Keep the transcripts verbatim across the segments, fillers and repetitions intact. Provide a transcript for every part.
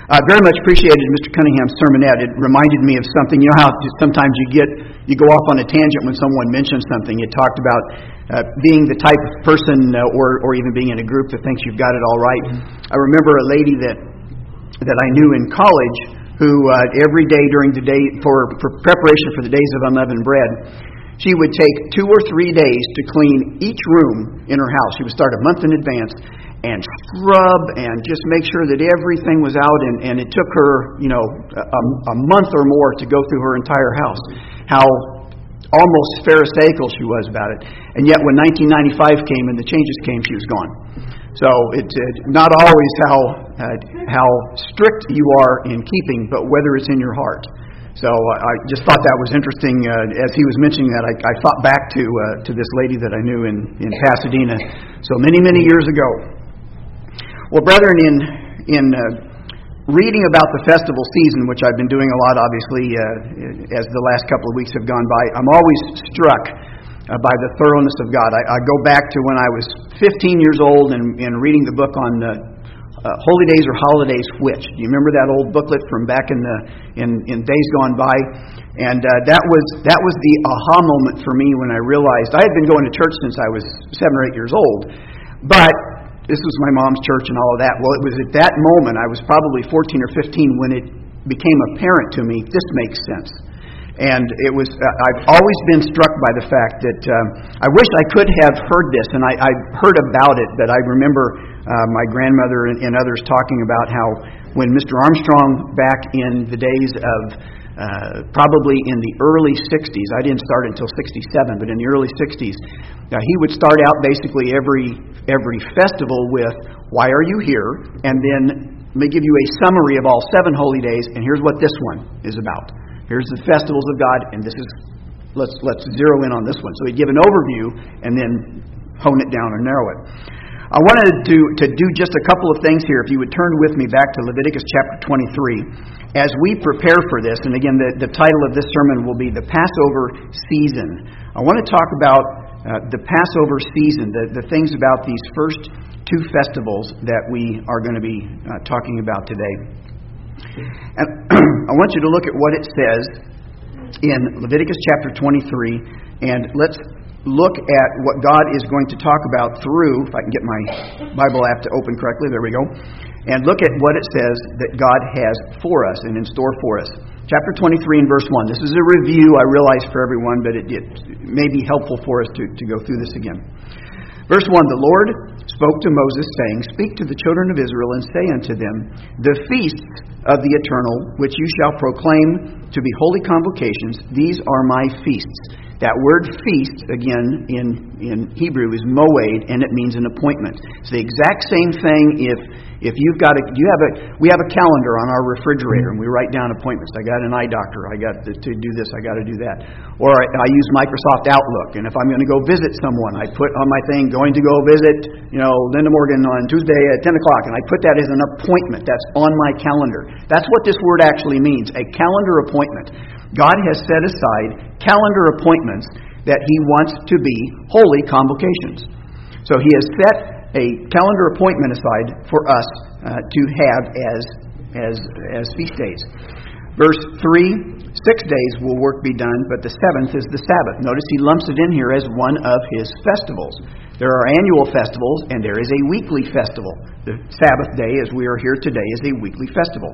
I very much appreciated Mister Cunningham's sermonette. It reminded me of something. You know how sometimes you get you go off on a tangent when someone mentions something. It talked about uh, being the type of person, uh, or or even being in a group that thinks you've got it all right. I remember a lady that that I knew in college who uh, every day during the day for, for preparation for the days of unleavened bread, she would take two or three days to clean each room in her house. She would start a month in advance and scrub and just make sure that everything was out. And, and it took her, you know, a, a month or more to go through her entire house. How almost pharisaical she was about it. And yet when nineteen ninety-five came and the changes came, she was gone. So it's uh, not always how uh, how strict you are in keeping, but whether it's in your heart. So uh, I just thought that was interesting. Uh, as he was mentioning that, I, I thought back to uh, to this lady that I knew in, in Pasadena so many, many years ago. Well, brethren, in in uh, reading about the festival season, which I've been doing a lot, obviously, uh, as the last couple of weeks have gone by, I'm always struck uh, by the thoroughness of God. I, I go back to when I was fifteen years old and, and reading the book on uh, uh, Holy Days or Holidays Which. Do you remember that old booklet from back in the in, in days gone by? And uh, that was that was the aha moment for me when I realized I had been going to church since I was seven or eight years old, but this was my mom's church and all of that. Well, it was at that moment, I was probably fourteen or fifteen, when it became apparent to me, this makes sense. And it was, uh, I've always been struck by the fact that um, I wish I could have heard this, and I, I heard about it, but I remember uh, my grandmother and, and others talking about how when Mister Armstrong, back in the days of Uh, probably in the early sixties. I didn't start until sixty-seven, but in the early sixties, uh, he would start out basically every every festival with, "Why are you here?" And then let me give you a summary of all seven holy days, and here's what this one is about. Here's the festivals of God, and this is let's let's zero in on this one. So he'd give an overview and then hone it down or narrow it. I wanted to, to do just a couple of things here. If you would turn with me back to Leviticus chapter twenty-three. As we prepare for this, and again, the, the title of this sermon will be The Passover Season. I want to talk about uh, the Passover season, the, the things about these first two festivals that we are going to be uh, talking about today. And I want you to look at what it says in Leviticus chapter twenty-three, and let's look at what God is going to talk about through, if I can get my Bible app to open correctly, there we go, and look at what it says that God has for us and in store for us. Chapter twenty-three and verse one. This is a review, I realize, for everyone, but it, it may be helpful for us to, to go through this again. Verse one, the Lord spoke to Moses, saying, Speak to the children of Israel, and say unto them, The feasts of the eternal, which you shall proclaim to be holy convocations, these are my feasts. That word feast, again, in, in Hebrew is moed, and it means an appointment. It's the exact same thing if if you've got a, you have a, we have a calendar on our refrigerator, and we write down appointments. I got an eye doctor, I got to, to do this, I got to do that. Or I, I use Microsoft Outlook, and if I'm going to go visit someone, I put on my thing, going to go visit, you know, Linda Morgan on Tuesday at ten o'clock, and I put that as an appointment. That's on my calendar. That's what this word actually means, a calendar appointment. God has set aside calendar appointments that He wants to be holy convocations. So He has set a calendar appointment aside for us uh, to have as as as feast days. Verse three, six days will work be done, but the seventh is the Sabbath. Notice He lumps it in here as one of His festivals. There are annual festivals, and there is a weekly festival. The Sabbath day, as we are here today, is a weekly festival.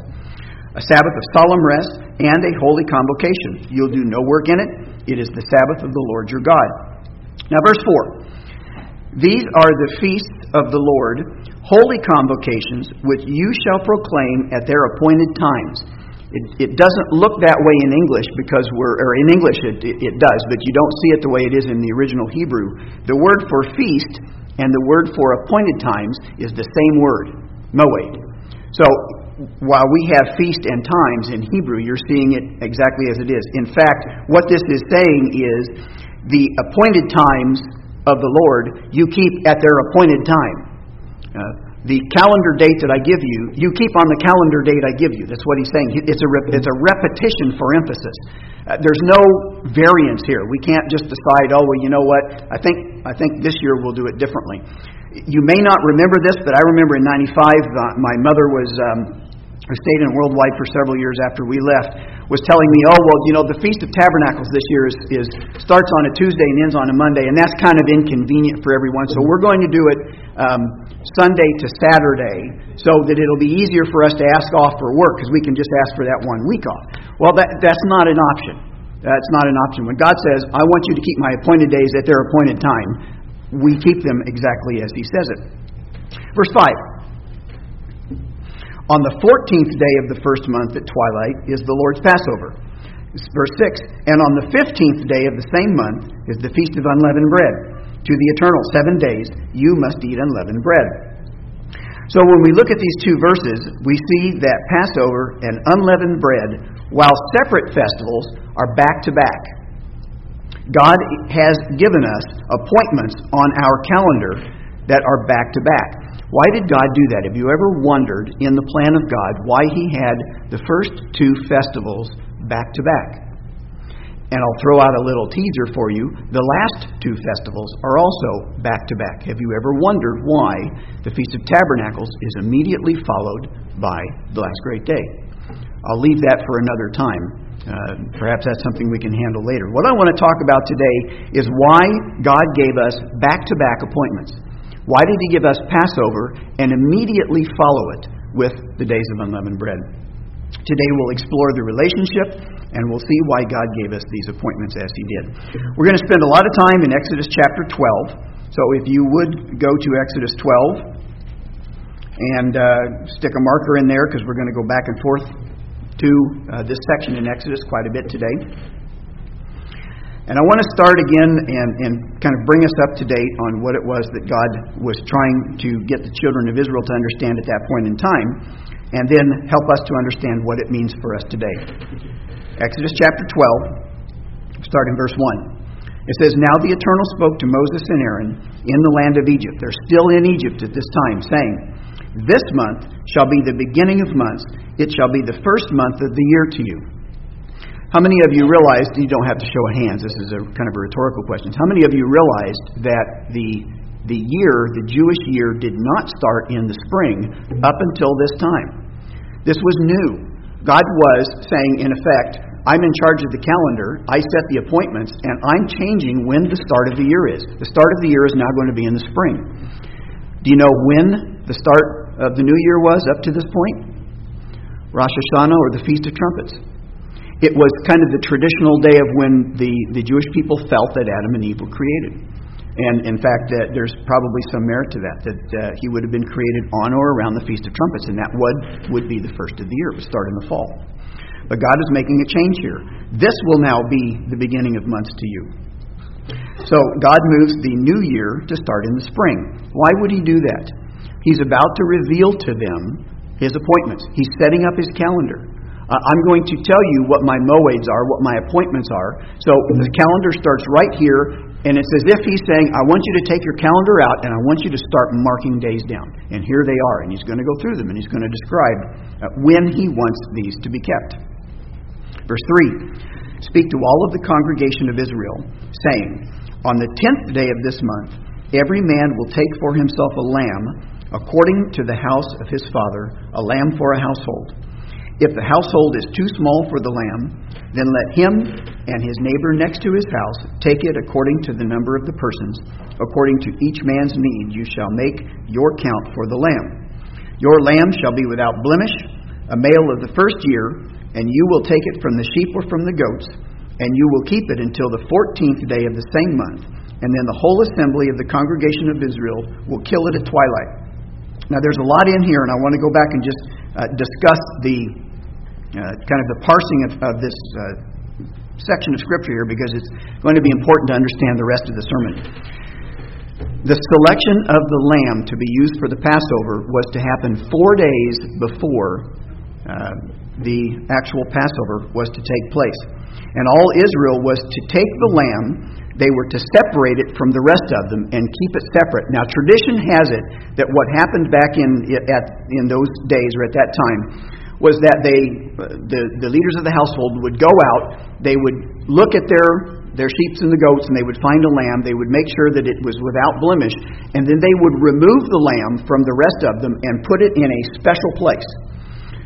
A Sabbath of solemn rest and a holy convocation. You'll do no work in it. It is the Sabbath of the Lord your God. Now, verse four. These are the feasts of the Lord, holy convocations, which you shall proclaim at their appointed times. It, it doesn't look that way in English because we're, or in English it, it, it does, but you don't see it the way it is in the original Hebrew. The word for feast and the word for appointed times is the same word, moed. So, while we have feast and times in Hebrew, you're seeing it exactly as it is. In fact, what this is saying is the appointed times of the Lord you keep at their appointed time. Uh, the calendar date that I give you, you keep on the calendar date I give you. That's what he's saying. It's a rep- it's a repetition for emphasis. Uh, there's no variance here. We can't just decide, oh, well, you know what? I think I think this year we'll do it differently. You may not remember this, but I remember in ninety-five, uh, my mother was um, who stayed in Worldwide for several years after we left, was telling me, oh, well, you know, the Feast of Tabernacles this year is, is starts on a Tuesday and ends on a Monday, and that's kind of inconvenient for everyone, so we're going to do it um, Sunday to Saturday so that it'll be easier for us to ask off for work, because we can just ask for that one week off. Well, that that's not an option. That's not an option. When God says, I want you to keep my appointed days at their appointed time, we keep them exactly as He says it. Verse five. On the fourteenth day of the first month at twilight is the Lord's Passover. Verse six. And on the fifteenth day of the same month is the Feast of Unleavened Bread. To the eternal seven days you must eat unleavened bread. So when we look at these two verses, we see that Passover and unleavened bread, while separate festivals, are back to back. God has given us appointments on our calendar that are back to back. Why did God do that? Have you ever wondered in the plan of God why He had the first two festivals back to back? And I'll throw out a little teaser for you. The last two festivals are also back to back. Have you ever wondered why the Feast of Tabernacles is immediately followed by the last great day? I'll leave that for another time. Uh, perhaps that's something we can handle later. What I want to talk about today is why God gave us back-to-back appointments. Why did He give us Passover and immediately follow it with the days of unleavened bread? Today we'll explore the relationship, and we'll see why God gave us these appointments as He did. We're going to spend a lot of time in Exodus chapter twelve. So if you would go to Exodus twelve and uh, stick a marker in there, because we're going to go back and forth to uh, this section in Exodus quite a bit today. And I want to start again and, and kind of bring us up to date on what it was that God was trying to get the children of Israel to understand at that point in time, and then help us to understand what it means for us today. Exodus chapter twelve, starting verse one. It says, Now the Eternal spoke to Moses and Aaron in the land of Egypt. They're still in Egypt at this time, saying, This month shall be the beginning of months. It shall be the first month of the year to you. How many of you realized, you don't have to show of hands, this is a kind of a rhetorical question. How many of you realized that the the year, the Jewish year, did not start in the spring up until this time? This was new. God was saying, in effect, I'm in charge of the calendar, I set the appointments, and I'm changing when the start of the year is. The start of the year is now going to be in the spring. Do you know when the start of the new year was up to this point? Rosh Hashanah, or the Feast of Trumpets. It was kind of the traditional day of when the, the Jewish people felt that Adam and Eve were created. And in fact, uh, there's probably some merit to that, that uh, he would have been created on or around the Feast of Trumpets, and that would, would be the first of the year. It would start in the fall. But God is making a change here. This will now be the beginning of months to you. So God moves the new year to start in the spring. Why would He do that? He's about to reveal to them His appointments. He's setting up His calendar. Uh, I'm going to tell you what my moeds are, what my appointments are. So the calendar starts right here, and it's as if He's saying, I want you to take your calendar out, and I want you to start marking days down. And here they are, and He's going to go through them, and He's going to describe uh, when He wants these to be kept. Verse three, Speak to all of the congregation of Israel, saying, On the tenth day of this month, every man will take for himself a lamb, according to the house of his father, a lamb for a household. If the household is too small for the lamb, then let him and his neighbor next to his house take it according to the number of the persons. According to each man's need, you shall make your count for the lamb. Your lamb shall be without blemish, a male of the first year, and you will take it from the sheep or from the goats, and you will keep it until the fourteenth day of the same month. And then the whole assembly of the congregation of Israel will kill it at twilight. Now there's a lot in here, and I want to go back and just uh, discuss the Uh, kind of the parsing of, of this uh, section of Scripture here, because it's going to be important to understand the rest of the sermon. The selection of the lamb to be used for the Passover was to happen four days before uh, the actual Passover was to take place. And all Israel was to take the lamb, they were to separate it from the rest of them and keep it separate. Now, tradition has it that what happened back in at in those days, or at that time, was that they, the, the leaders of the household would go out, they would look at their, their sheep and the goats, and they would find a lamb, they would make sure that it was without blemish, and then they would remove the lamb from the rest of them and put it in a special place.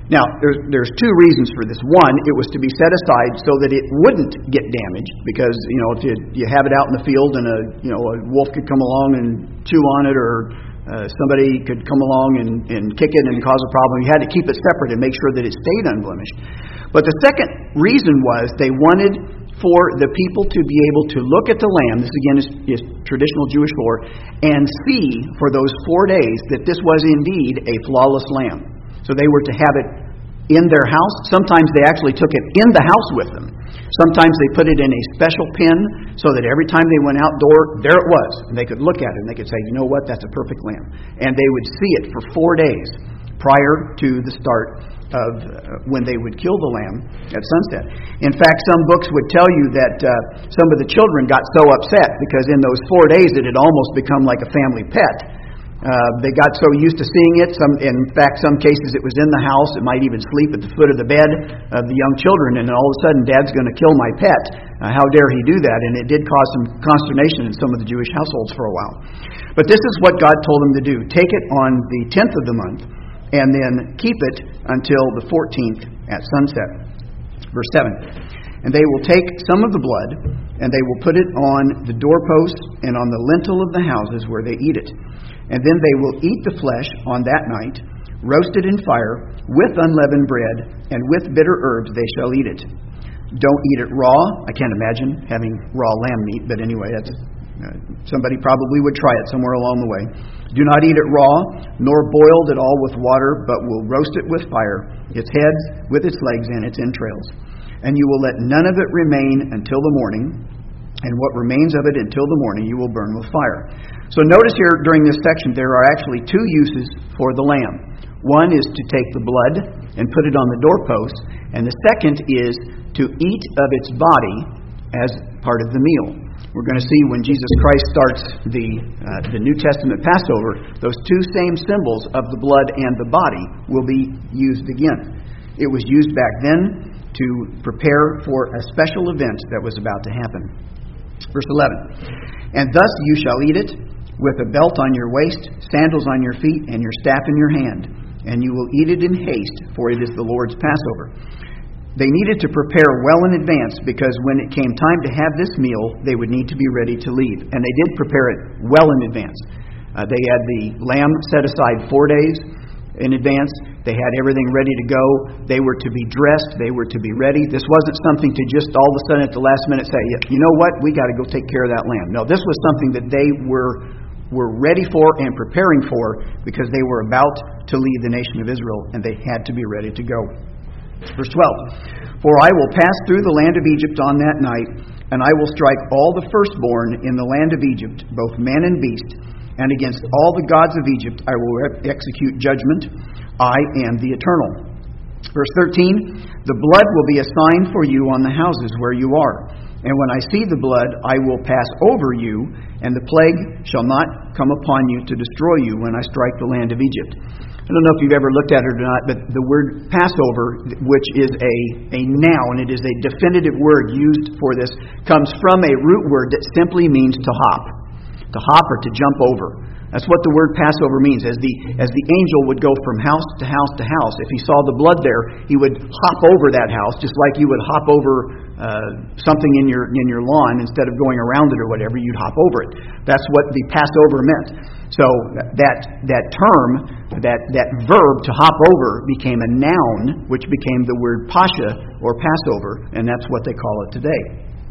Now, there's, there's two reasons for this. One, it was to be set aside so that it wouldn't get damaged, because, you know, if you, you have it out in the field and a, you know, a wolf could come along and chew on it, or uh, somebody could come along and, and kick it and cause a problem. You had to keep it separate and make sure that it stayed unblemished. But the second reason was they wanted for the people to be able to look at the lamb, this again is, is traditional Jewish lore, and see for those four days that this was indeed a flawless lamb. So they were to have it in their house. Sometimes they actually took it in the house with them. Sometimes they put it in a special pen so that every time they went outdoor, there it was. And they could look at it and they could say, you know what, that's a perfect lamb. And they would see it for four days prior to the start of uh, when they would kill the lamb at sunset. In fact, some books would tell you that uh, some of the children got so upset because in those four days it had almost become like a family pet. Uh, they got so used to seeing it. Some, in fact, some cases it was in the house. It might even sleep at the foot of the bed of the young children. And then all of a sudden, Dad's going to kill my pet. Uh, how dare he do that? And it did cause some consternation in some of the Jewish households for a while. But this is what God told them to do. Take it on the tenth of the month, and then keep it until the fourteenth at sunset. Verse seven. And they will take some of the blood, and they will put it on the doorposts and on the lintel of the houses where they eat it. And then they will eat the flesh on that night, roasted in fire, with unleavened bread, and with bitter herbs they shall eat it. Don't eat it raw. I can't imagine having raw lamb meat, but anyway, that's uh, somebody probably would try it somewhere along the way. Do not eat it raw, nor boiled at all with water, but will roast it with fire, its heads with its legs and its entrails. And you will let none of it remain until the morning, and what remains of it until the morning you will burn with fire. So notice here during this section there are actually two uses for the lamb. One is to take the blood and put it on the doorpost, and the second is to eat of its body as part of the meal. We're going to see when Jesus Christ starts the uh, the New Testament Passover, those two same symbols of the blood and the body will be used again. It was used back then to prepare for a special event that was about to happen. Verse eleven. And thus you shall eat it, with a belt on your waist, sandals on your feet, and your staff in your hand. And you will eat it in haste, for it is the Lord's Passover. They needed to prepare well in advance, because when it came time to have this meal, they would need to be ready to leave. And they did prepare it well in advance. Uh, they had the lamb set aside four days in advance. They had everything ready to go. They were to be dressed. They were to be ready. This wasn't something to just all of a sudden at the last minute say, you know what, we got to go take care of that lamb. No, this was something that they were were ready for and preparing for, because they were about to leave the nation of Israel and they had to be ready to go. Verse twelve. For I will pass through the land of Egypt on that night, and I will strike all the firstborn in the land of Egypt, both man and beast, and against all the gods of Egypt I will execute judgment. I am the Eternal. Verse thirteen. The blood will be a sign for you on the houses where you are. And when I see the blood, I will pass over you, and the plague shall not come upon you to destroy you when I strike the land of Egypt. I don't know if you've ever looked at it or not, but the word Passover, which is a, a noun, it is a definitive word used for this, comes from a root word that simply means to hop. To hop or to jump over. That's what the word Passover means. As the as the angel would go from house to house to house, if he saw the blood there, he would hop over that house, just like you would hop over uh, something in your in your lawn. Instead of going around it or whatever, you'd hop over it. That's what the Passover meant. So that that term, that that verb to hop over, became a noun, which became the word Pascha or Passover, and that's what they call it today.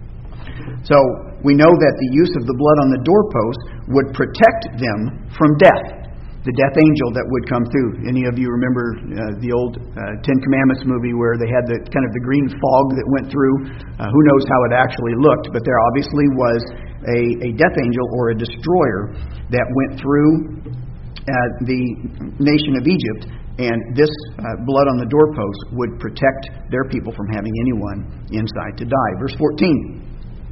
So we know that the use of the blood on the doorpost would protect them from death. The death angel that would come through. Any of you remember uh, the old uh, Ten Commandments movie where they had the kind of the green fog that went through? Uh, who knows how it actually looked, but there obviously was a, a death angel or a destroyer that went through uh, the nation of Egypt, and this uh, blood on the doorpost would protect their people from having anyone inside to die. Verse fourteen.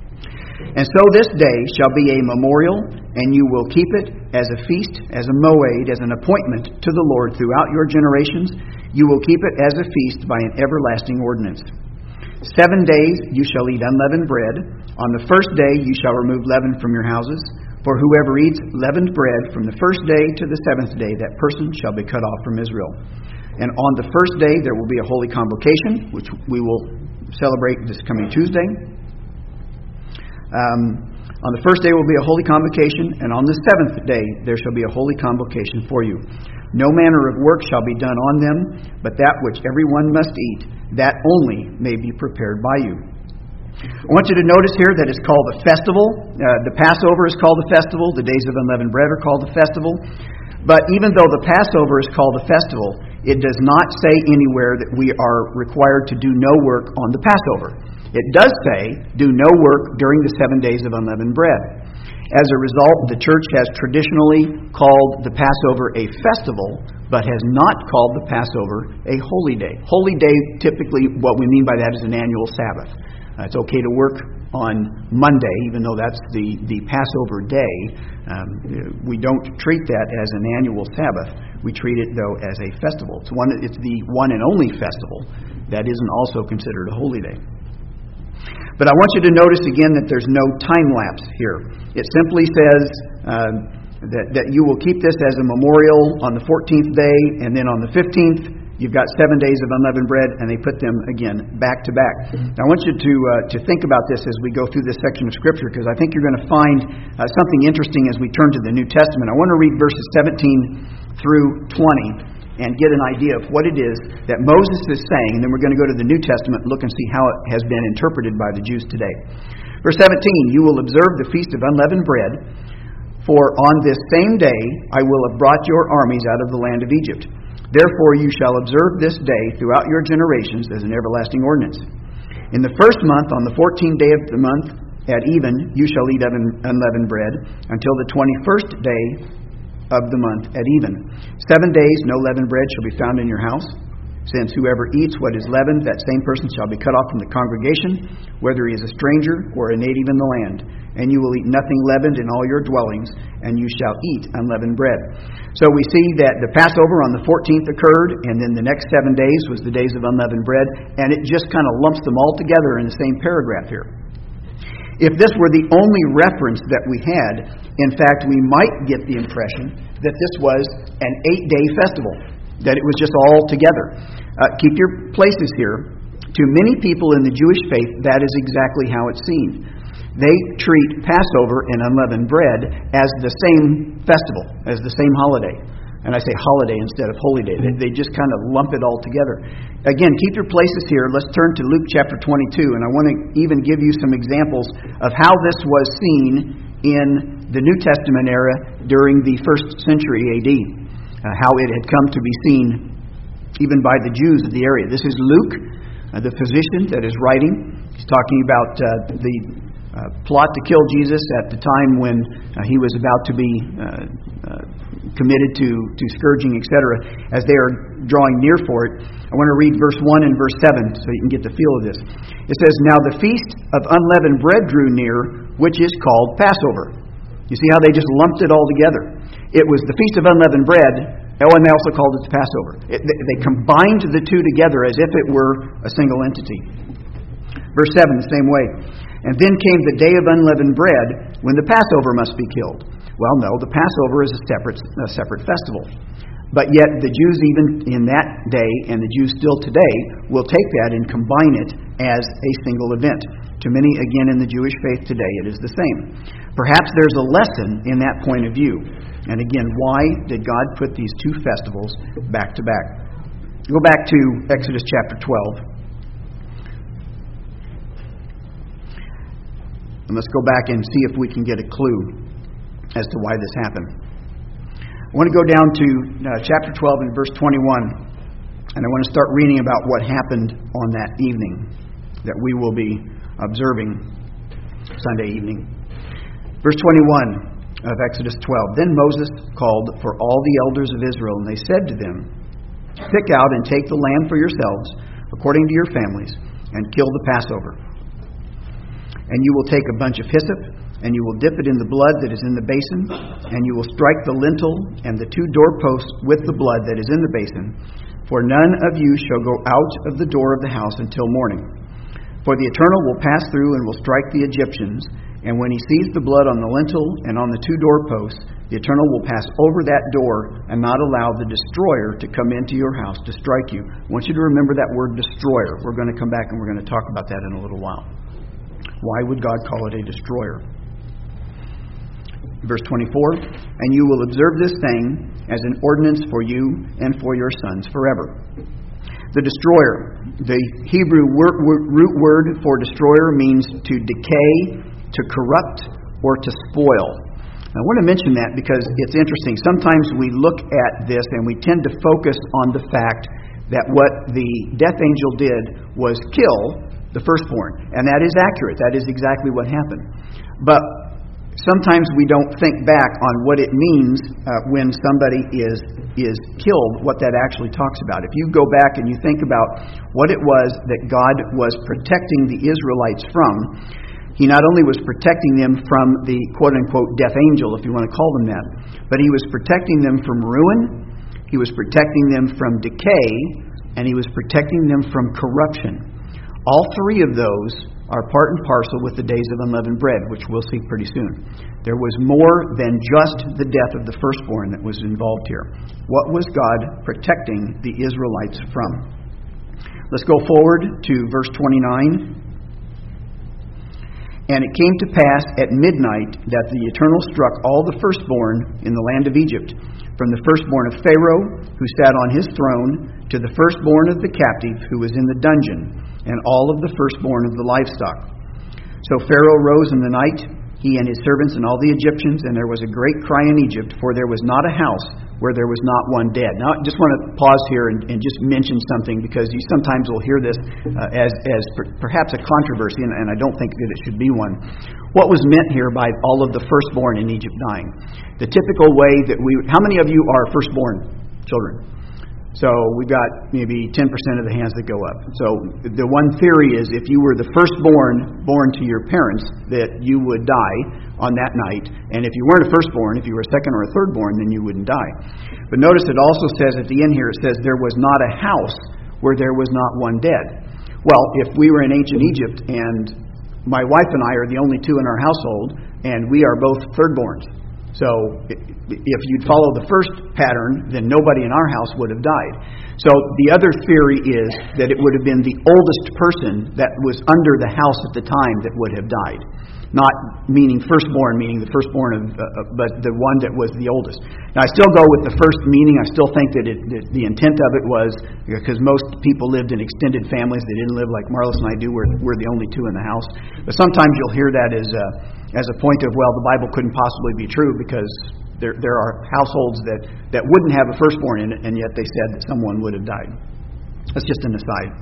And so this day shall be a memorial, and you will keep it as a feast, as a moed, as an appointment to the Lord throughout your generations. You will keep it as a feast by an everlasting ordinance. Seven days you shall eat unleavened bread. On the first day you shall remove leaven from your houses. For whoever eats leavened bread from the first day to the seventh day, that person shall be cut off from Israel. And on the first day there will be a holy convocation, which we will celebrate this coming Tuesday. Um, on the first day will be a holy convocation, and on the seventh day there shall be a holy convocation for you. No manner of work shall be done on them, but that which every one must eat, that only may be prepared by you. I want you to notice here that it's called a festival. Uh, the Passover is called a festival. The days of unleavened bread are called a festival. But even though the Passover is called a festival, it does not say anywhere that we are required to do no work on the Passover. It does say, do no work during the seven days of unleavened bread. As a result, the church has traditionally called the Passover a festival, but has not called the Passover a holy day. Holy day, typically, what we mean by that is an annual Sabbath. Uh, it's okay to work on Monday, even though that's the, the Passover day. Um, we don't treat that as an annual Sabbath. We treat it, though, as a festival. It's one. It's the one and only festival that isn't also considered a holy day. But I want you to notice again that there's no time lapse here. It simply says uh, that, that you will keep this as a memorial on the fourteenth day, and then on the fifteenth, you've got seven days of unleavened bread, and they put them, again, back to back. Now, I want you to uh, to think about this as we go through this section of Scripture, because I think you're going to find uh, something interesting as we turn to the New Testament. I want to read verses seventeen through twenty and get an idea of what it is that Moses is saying, and then we're going to go to the New Testament and look and see how it has been interpreted by the Jews today. Verse seventeen, you will observe the feast of unleavened bread, for on this same day I will have brought your armies out of the land of Egypt. Therefore you shall observe this day throughout your generations as an everlasting ordinance. In the first month, on the fourteenth day of the month, at even, you shall eat unleavened bread until the twenty-first day of the month at even. Seven days no leavened bread shall be found in your house, since whoever eats what is leavened, that same person shall be cut off from the congregation, whether he is a stranger or a native in the land. And you will eat nothing leavened in all your dwellings, and you shall eat unleavened bread. So we see that the Passover on the fourteenth occurred, and then the next seven days was the days of unleavened bread, and it just kind of lumps them all together in the same paragraph here. If this were the only reference that we had, in fact, we might get the impression that this was an eight-day festival, that it was just all together. Uh, keep your places here. To many people in the Jewish faith, that is exactly how it's seen. They treat Passover and unleavened bread as the same festival, as the same holiday. And I say holiday instead of holy day. They, they just kind of lump it all together. Again, keep your places here. Let's turn to Luke chapter twenty-two. And I want to even give you some examples of how this was seen in the New Testament era during the first century A D. Uh, how it had come to be seen even by the Jews of the area. This is Luke, uh, the physician that is writing. He's talking about uh, the uh, plot to kill Jesus at the time when uh, he was about to be uh, uh, committed to, to scourging, et cetera. As they are drawing near for it, I want to read verse one and verse seven so you can get the feel of this. It says, now the feast of unleavened bread drew near, which is called Passover. You see how they just lumped it all together. It was the feast of unleavened bread, oh, and they also called it the Passover. It, they, they combined the two together as if it were a single entity. Verse seven, the same way. And then came the day of unleavened bread, when the Passover must be killed. Well, no, the Passover is a separate, a separate festival. But yet the Jews even in that day, and the Jews still today, will take that and combine it as a single event. To many, again, in the Jewish faith today, it is the same. Perhaps there's a lesson in that point of view. And again, why did God put these two festivals back to back? Go back to Exodus chapter twelve. And let's go back and see if we can get a clue as to why this happened. I want to go down to uh, chapter twelve and verse twenty-one. And I want to start reading about what happened on that evening that we will be observing Sunday evening. Verse twenty-one of Exodus twelve. Then Moses called for all the elders of Israel, and they said to them, pick out and take the lamb for yourselves, according to your families, and kill the Passover. And you will take a bunch of hyssop, and you will dip it in the blood that is in the basin, and you will strike the lintel and the two doorposts with the blood that is in the basin. For none of you shall go out of the door of the house until morning. For the Eternal will pass through and will strike the Egyptians, And when he sees the blood on the lintel and on the two doorposts, the Eternal will pass over that door and not allow the destroyer to come into your house to strike you. I want you to remember that word destroyer. We're going to come back and we're going to talk about that in a little while. Why would God call it a destroyer? Verse twenty-four, and you will observe this thing as an ordinance for you and for your sons forever. The destroyer, the Hebrew root word for destroyer means to decay, to corrupt, or to spoil. I want to mention that because it's interesting. Sometimes we look at this and we tend to focus on the fact that what the death angel did was kill the firstborn. And that is accurate. That is exactly what happened. But sometimes we don't think back on what it means uh, when somebody is is killed, what that actually talks about. If you go back and you think about what it was that God was protecting the Israelites from, He not only was protecting them from the quote-unquote death angel, if you want to call them that, but He was protecting them from ruin, He was protecting them from decay, and He was protecting them from corruption. All three of those are part and parcel with the days of unleavened bread, which we'll see pretty soon. There was more than just the death of the firstborn that was involved here. What was God protecting the Israelites from? Let's go forward to verse twenty-nine. And it came to pass at midnight that the Eternal struck all the firstborn in the land of Egypt, from the firstborn of Pharaoh, who sat on his throne, to the firstborn of the captive who was in the dungeon, and all of the firstborn of the livestock. So Pharaoh rose in the night, he and his servants and all the Egyptians, and there was a great cry in Egypt, for there was not a house where there was not one dead. Now, I just want to pause here and, and just mention something, because you sometimes will hear this uh, as, as per, perhaps a controversy, and, and I don't think that it should be one. What was meant here by all of the firstborn in Egypt dying? The typical way that we... How many of you are firstborn children? So we've got maybe ten percent of the hands that go up. So the one theory is if you were the firstborn born to your parents, that you would die on that night. And if you weren't a firstborn, if you were a second or a thirdborn, then you wouldn't die. But notice it also says at the end here, it says there was not a house where there was not one dead. Well, if we were in ancient Egypt and my wife and I are the only two in our household, and we are both thirdborns. So if you'd follow the first pattern, then nobody in our house would have died. So the other theory is that it would have been the oldest person that was under the house at the time that would have died. Not meaning firstborn, meaning the firstborn, of, uh, but the one that was the oldest. Now, I still go with the first meaning. I still think that, it, that the intent of it was, because most people lived in extended families. They didn't live like Marlis and I do, where we're the only two in the house. But sometimes you'll hear that as a, as a point of, well, the Bible couldn't possibly be true, because there there are households that, that wouldn't have a firstborn in it, and yet they said that someone would have died. That's just an aside.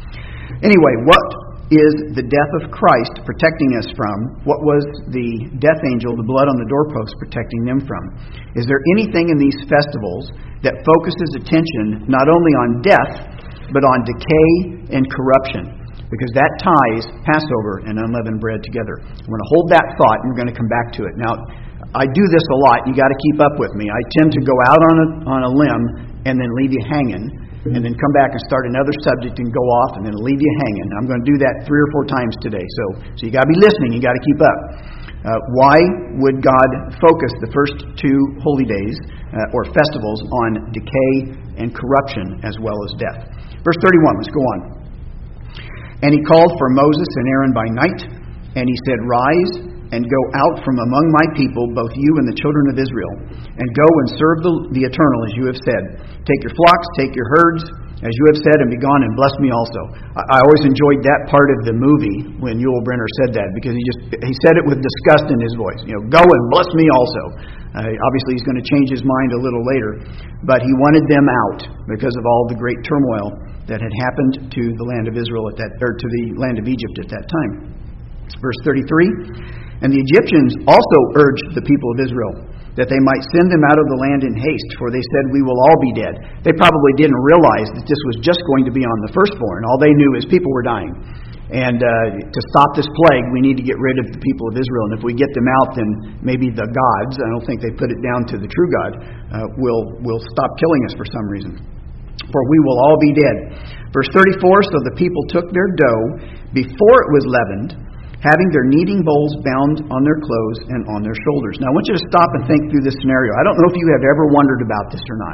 Anyway, what is the death of Christ protecting us from? What was the death angel, the blood on the doorpost, protecting them from? Is there anything in these festivals that focuses attention not only on death, but on decay and corruption? Because that ties Passover and unleavened bread together. I'm going to hold that thought, and we're going to come back to it. Now, I do this a lot. You got to keep up with me. I tend to go out on a on a limb and then leave you hanging, and then come back and start another subject and go off and then leave you hanging. I'm going to do that three or four times today. So, so you got to be listening. You got to keep up. Uh, why would God focus the first two holy days uh, or festivals on decay and corruption as well as death? Verse thirty-one. Let's go on. And he called for Moses and Aaron by night, and he said, "Rise and go out from among my people, both you and the children of Israel, and go and serve the, the Eternal as you have said. Take your flocks, take your herds, as you have said, and be gone and bless me also." I, I always enjoyed that part of the movie when Yul Brynner said that, because he just he said it with disgust in his voice. You know, go and bless me also. Uh, obviously, he's going to change his mind a little later, but he wanted them out because of all the great turmoil that had happened to the land of Israel at that, or to the land of Egypt at that time. Verse thirty-three. And the Egyptians also urged the people of Israel that they might send them out of the land in haste, for they said, "We will all be dead." They probably didn't realize that this was just going to be on the firstborn. All they knew is people were dying. And uh, to stop this plague, we need to get rid of the people of Israel. And if we get them out, then maybe the gods, I don't think they put it down to the true God, uh, will, will stop killing us for some reason. For we will all be dead. Verse thirty-four, so the people took their dough before it was leavened, having their kneading bowls bound on their clothes and on their shoulders. Now, I want you to stop and think through this scenario. I don't know if you have ever wondered about this or not.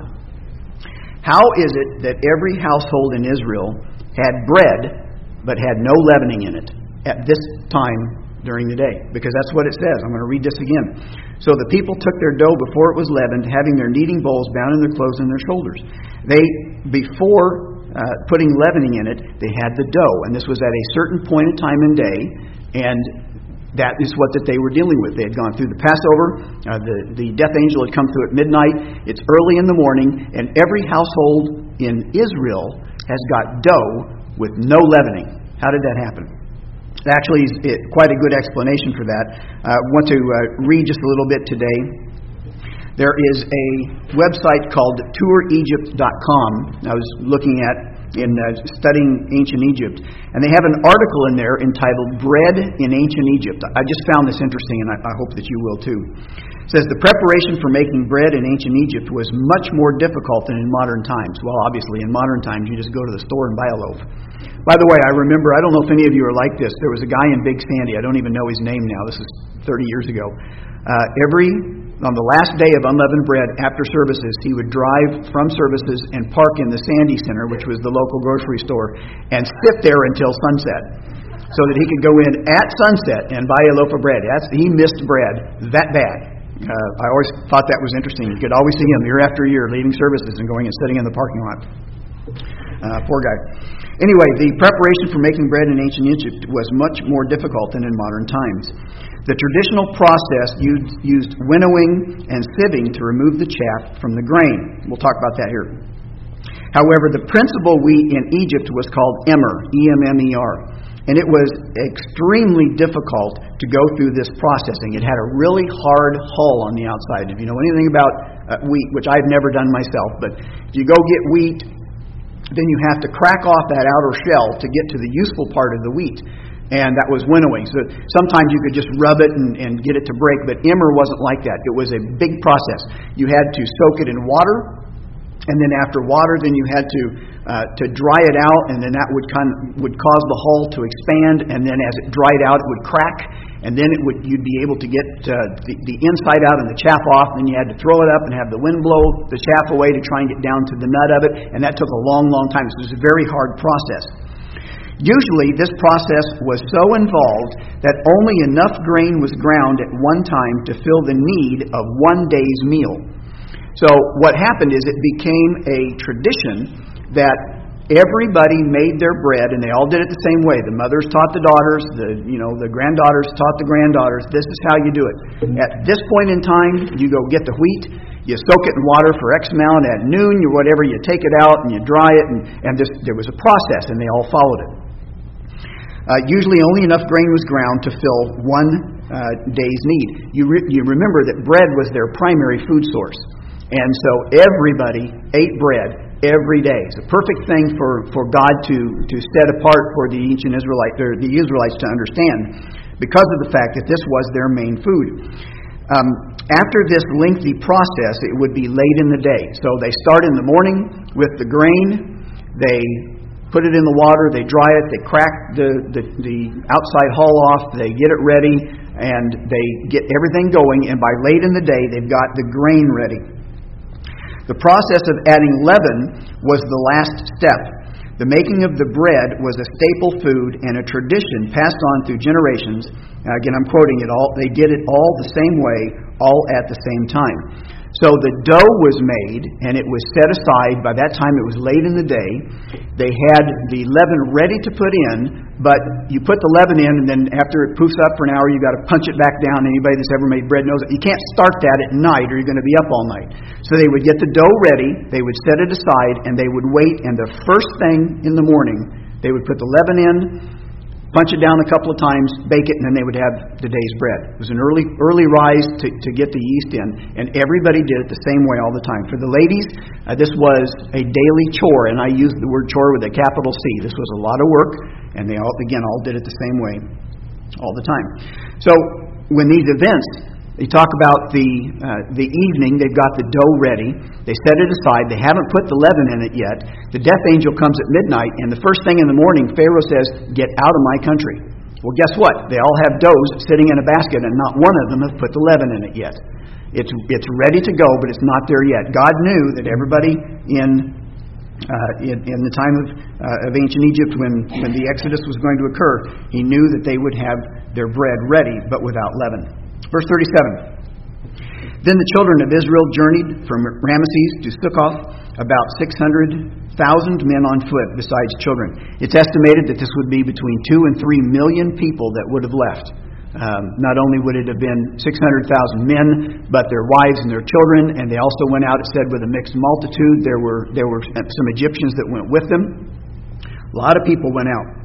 How is it that every household in Israel had bread but had no leavening in it at this time during the day? Because that's what it says. I'm going to read this again. So the people took their dough before it was leavened, having their kneading bowls bound in their clothes and their shoulders. They, before uh, putting leavening in it, they had the dough. And this was at a certain point in time and day, and that is what that they were dealing with. They had gone through the Passover. Uh, the, the death angel had come through at midnight. It's early in the morning, and every household in Israel has got dough with no leavening. How did that happen? Actually, it's quite a good explanation for that. I uh, want to uh, read just a little bit today. There is a website called tour egypt dot com. I was looking at in uh, studying ancient Egypt, and they have an article in there entitled Bread in Ancient Egypt. I just found this interesting, and I, I hope that you will too. It says, the preparation for making bread in ancient Egypt was much more difficult than in modern times. Well, obviously, in modern times, you just go to the store and buy a loaf. By the way, I remember, I don't know if any of you are like this, there was a guy in Big Sandy, I don't even know his name now, this is thirty years ago. Uh, every, on the last day of unleavened bread after services, he would drive from services and park in the Sandy Center, which was the local grocery store, and sit there until sunset, so that he could go in at sunset and buy a loaf of bread. That's, he missed bread that bad. Uh, I always thought that was interesting. You could always see him year after year leaving services and going and sitting in the parking lot. Uh, poor guy. Anyway, the preparation for making bread in ancient Egypt was much more difficult than in modern times. The traditional process used, used winnowing and sieving to remove the chaff from the grain. We'll talk about that here. However, the principal wheat in Egypt was called emmer, E M M E R, and it was extremely difficult to go through this processing. It had a really hard hull on the outside. If you know anything about uh, wheat, which I've never done myself, but if you go get wheat, then you have to crack off that outer shell to get to the useful part of the wheat. And that was winnowing. So sometimes you could just rub it and, and get it to break, but emmer wasn't like that. It was a big process. You had to soak it in water, and then after water, then you had to uh, to dry it out, and then that would kind of, would cause the hull to expand, and then as it dried out, it would crack, and then it would you'd be able to get uh, the, the inside out and the chaff off. Then you had to throw it up and have the wind blow the chaff away to try and get down to the nut of it, and that took a long, long time. So it was a very hard process. Usually, this process was so involved that only enough grain was ground at one time to fill the need of one day's meal. So what happened is it became a tradition that everybody made their bread, and they all did it the same way. The mothers taught the daughters, the you know the granddaughters taught the granddaughters. This is how you do it. At this point in time, you go get the wheat, you soak it in water for X amount. At noon, you whatever, you take it out and you dry it, and, and this, there was a process, and they all followed it. Uh, usually only enough grain was ground to fill one uh, day's need. You, re- you remember that bread was their primary food source. And so everybody ate bread every day. It's a perfect thing for, for God to, to set apart for the ancient Israelite, or the Israelites to understand, because of the fact that this was their main food. Um, after this lengthy process, it would be late in the day. So they start in the morning with the grain. They put it in the water. They dry it. They crack the, the, the outside hull off. They get it ready, and they get everything going. And by late in the day, they've got the grain ready. The process of adding leaven was the last step. The making of the bread was a staple food and a tradition passed on through generations. Uh, again, I'm quoting it all. They did it all the same way, all at the same time. So the dough was made, and it was set aside. By that time, it was late in the day. They had the leaven ready to put in, but you put the leaven in, and then after it poofs up for an hour, you've got to punch it back down. Anybody that's ever made bread knows it. You can't start that at night, or you're going to be up all night. So they would get the dough ready, they would set it aside, and they would wait, and the first thing in the morning, they would put the leaven in, punch it down a couple of times, bake it, and then they would have the day's bread. It was an early early rise to, to get the yeast in, and everybody did it the same way all the time. For the ladies, uh, this was a daily chore, and I use the word chore with a capital C. This was a lot of work, and they all, again, all did it the same way all the time. So when these events, they talk about the uh, the evening, they've got the dough ready, they set it aside, they haven't put the leaven in it yet, the death angel comes at midnight, and the first thing in the morning, Pharaoh says, "Get out of my country." Well, guess what? They all have doughs sitting in a basket, and not one of them has put the leaven in it yet. It's it's ready to go, but it's not there yet. God knew that everybody in uh, in, in the time of uh, of ancient Egypt, when, when the Exodus was going to occur, He knew that they would have their bread ready, but without leaven. Verse thirty-seven. Then the children of Israel journeyed from Ramesses to Succoth, about six hundred thousand men on foot, besides children. It's estimated that this would be between two and three million people that would have left. Um, not only would it have been six hundred thousand men, but their wives and their children, and they also went out, it said, with a mixed multitude. There were there were some Egyptians that went with them. A lot of people went out.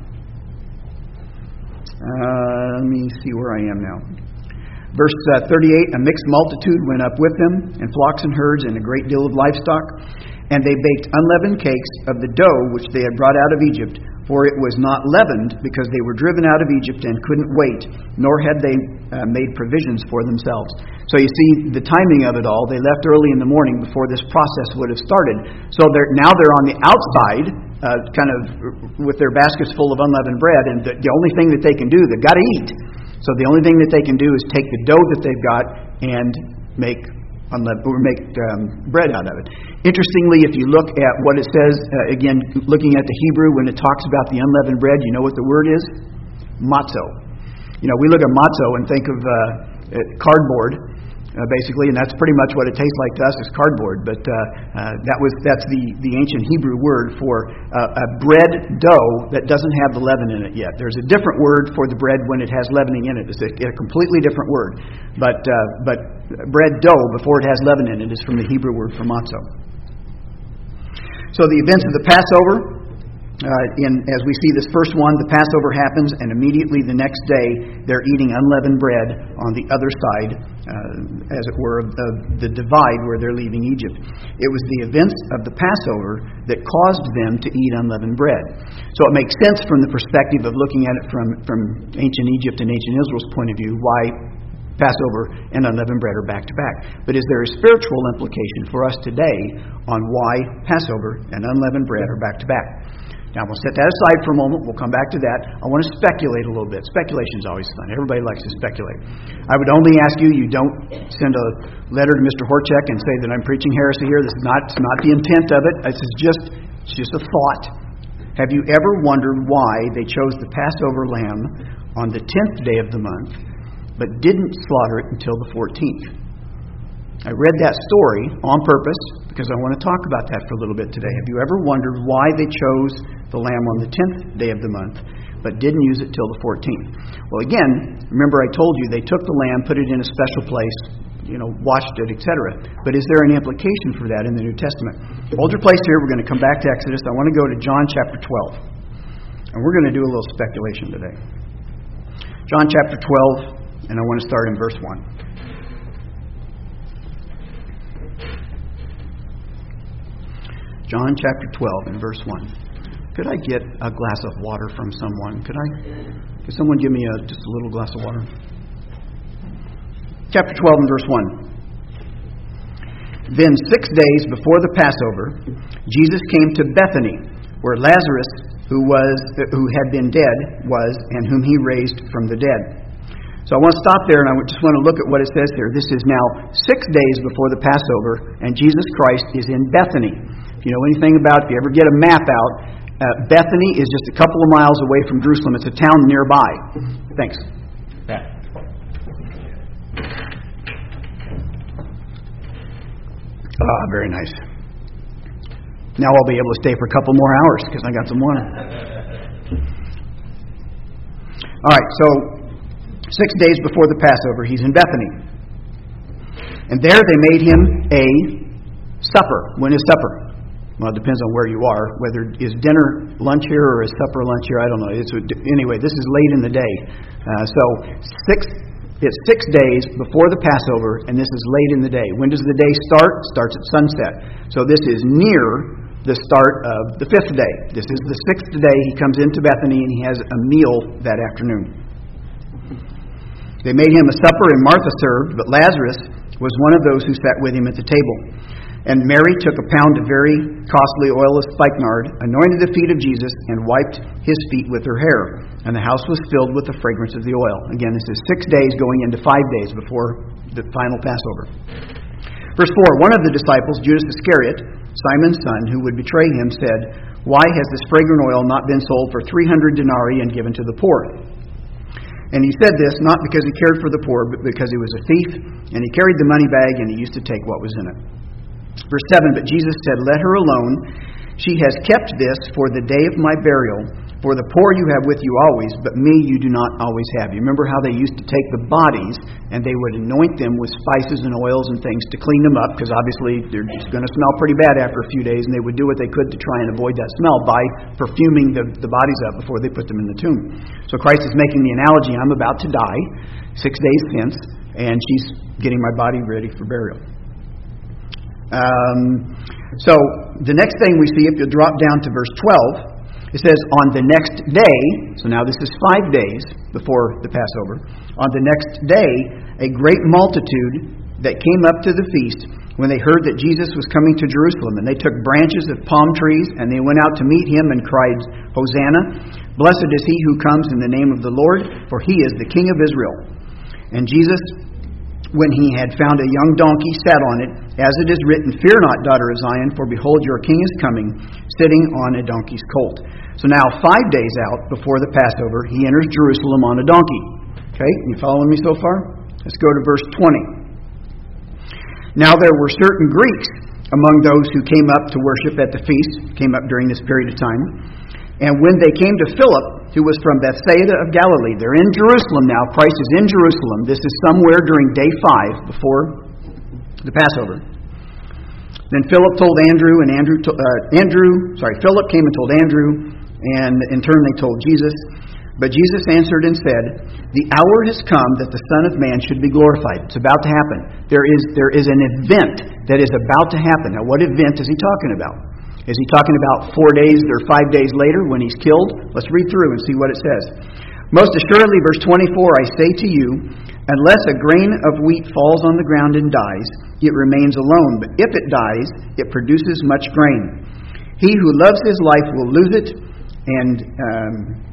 Uh, let me see where I am now. Verse uh, thirty-eight, a mixed multitude went up with them, and flocks and herds, and a great deal of livestock. And they baked unleavened cakes of the dough which they had brought out of Egypt, for it was not leavened, because they were driven out of Egypt and couldn't wait, nor had they uh, made provisions for themselves. So you see the timing of it all. They left early in the morning before this process would have started. So they're, now they're on the outside, uh, kind of with their baskets full of unleavened bread, and the, the only thing that they can do, they've got to eat. So the only thing that they can do is take the dough that they've got and make unleavened, or make um, bread out of it. Interestingly, if you look at what it says, uh, again, looking at the Hebrew, when it talks about the unleavened bread, you know what the word is? Matzo. You know, we look at matzo and think of uh, cardboard, uh, basically, and that's pretty much what it tastes like to us, is cardboard. But uh, uh, that was that's the, the ancient Hebrew word for uh, a bread dough that doesn't have the leaven in it yet. There's a different word for the bread when it has leavening in it. It's a, a completely different word. But uh, but bread dough, before it has leaven in it, is from the Hebrew word for matzo. So the events of the Passover, uh, in as we see this first one, the Passover happens, and immediately the next day they're eating unleavened bread on the other side, uh, as it were, of, of the divide where they're leaving Egypt. It was the events of the Passover that caused them to eat unleavened bread. So it makes sense from the perspective of looking at it from, from ancient Egypt and ancient Israel's point of view, why Passover and unleavened bread are back to back. But is there a spiritual implication for us today on why Passover and unleavened bread are back to back? Now, we'll set that aside for a moment. We'll come back to that. I want to speculate a little bit. Speculation is always fun. Everybody likes to speculate. I would only ask you, you don't send a letter to Mister Horchek and say that I'm preaching heresy here. This is not, it's not the intent of it. This is just, it's just a thought. Have you ever wondered why they chose the Passover lamb on the tenth day of the month, but didn't slaughter it until the fourteenth? I read that story on purpose because I want to talk about that for a little bit today. Have you ever wondered why they chose the lamb on the tenth day of the month, but didn't use it till the fourteenth? Well, again, remember I told you they took the lamb, put it in a special place, you know, washed it, et cetera. But is there an implication for that in the New Testament? Hold your place here. We're going to come back to Exodus. I want to go to John chapter twelve, and we're going to do a little speculation today. John chapter twelve, and I want to start in verse one. John chapter twelve and verse one. Could I get a glass of water from someone? Could I? Could someone give me a, just a little glass of water? Chapter twelve and verse one. Then six days before the Passover, Jesus came to Bethany, where Lazarus, who was who had been dead, was, and whom he raised from the dead. So I want to stop there, and I just want to look at what it says here. This is now six days before the Passover, and Jesus Christ is in Bethany. If you know anything about, if you ever get a map out, uh, Bethany is just a couple of miles away from Jerusalem. It's a town nearby. Thanks. Yeah. Ah, very nice. Now I'll be able to stay for a couple more hours because I got some water. All right, so six days before the Passover, he's in Bethany. And there they made him a supper. When is supper? Well, it depends on where you are. Whether is dinner lunch here or is supper lunch here, I don't know. It's, anyway, this is late in the day. Uh, so six, it's six days before the Passover, and this is late in the day. When does the day start? It starts at sunset. So this is near the start of the fifth day. This is the sixth day. He comes into Bethany, and he has a meal that afternoon. They made him a supper, and Martha served, but Lazarus was one of those who sat with him at the table. And Mary took a pound of very costly oil of spikenard, anointed the feet of Jesus, and wiped his feet with her hair. And the house was filled with the fragrance of the oil. Again, this is six days going into five days before the final Passover. Verse four, one of the disciples, Judas Iscariot, Simon's son, who would betray him, said, "Why has this fragrant oil not been sold for three hundred denarii and given to the poor?" And he said this not because he cared for the poor, but because he was a thief, and he carried the money bag, and he used to take what was in it. Verse seven, but Jesus said, "Let her alone. She has kept this for the day of my burial. For the poor you have with you always, but me you do not always have." You remember how they used to take the bodies and they would anoint them with spices and oils and things to clean them up, because obviously they're just going to smell pretty bad after a few days, and they would do what they could to try and avoid that smell by perfuming the, the bodies up before they put them in the tomb. So Christ is making the analogy, I'm about to die six days hence, and she's getting my body ready for burial. Um, so the next thing we see, if you drop down to verse twelve, it says, on the next day, so now this is five days before the Passover, on the next day, a great multitude that came up to the feast when they heard that Jesus was coming to Jerusalem. And they took branches of palm trees, and they went out to meet him and cried, "Hosanna! Blessed is he who comes in the name of the Lord, for he is the King of Israel." And Jesus, when he had found a young donkey, sat on it, as it is written, "Fear not, daughter of Zion, for behold, your king is coming, sitting on a donkey's colt." So now, five days out before the Passover, he enters Jerusalem on a donkey. Okay, you following me so far? Let's go to verse twenty. Now there were certain Greeks among those who came up to worship at the feast, came up during this period of time. And when they came to Philip, who was from Bethsaida of Galilee, they're in Jerusalem now. Christ is in Jerusalem. This is somewhere during day five before the Passover. Then Philip told Andrew, and Andrew, to, uh, Andrew, sorry, Philip came and told Andrew, and in turn they told Jesus. But Jesus answered and said, "The hour has come that the Son of Man should be glorified." It's about to happen. There is there is an event that is about to happen. Now, what event is he talking about? Is he talking about four days or five days later when he's killed? Let's read through and see what it says. "Most assuredly," verse twenty-four, "I say to you, unless a grain of wheat falls on the ground and dies, it remains alone. But if it dies, it produces much grain. He who loves his life will lose it, and um,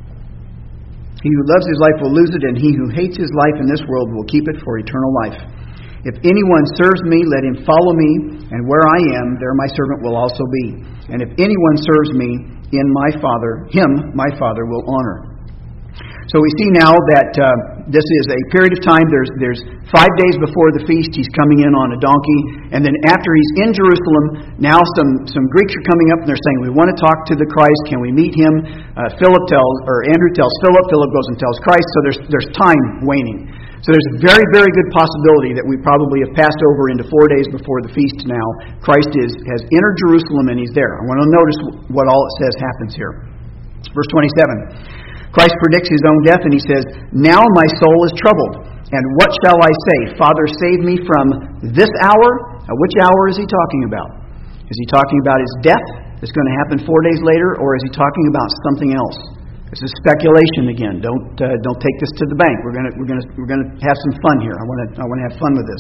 he who loves his life will lose it, and he who hates his life in this world will keep it for eternal life. If anyone serves me, let him follow me, and where I am, there my servant will also be. And if anyone serves me, in my Father, him my Father will honor." So we see now that uh, this is a period of time. There's there's five days before the feast. He's coming in on a donkey. And then after he's in Jerusalem, now some, some Greeks are coming up and they're saying, "We want to talk to the Christ. Can we meet him?" Uh, Philip tells, or Andrew tells Philip. Philip goes and tells Christ. So there's there's time waning. So there's a very, very good possibility that we probably have passed over into four days before the feast now. Christ is has entered Jerusalem and he's there. I want to notice what all it says happens here. Verse twenty-seven. Christ predicts his own death, and he says, "Now my soul is troubled, and what shall I say? Father, save me from this hour." Now, which hour is he talking about? Is he talking about his death that's going to happen four days later, or is he talking about something else? This is speculation again. Don't uh, don't take this to the bank. We're going to we're going to we're going to have some fun here. I want to I want to have fun with this.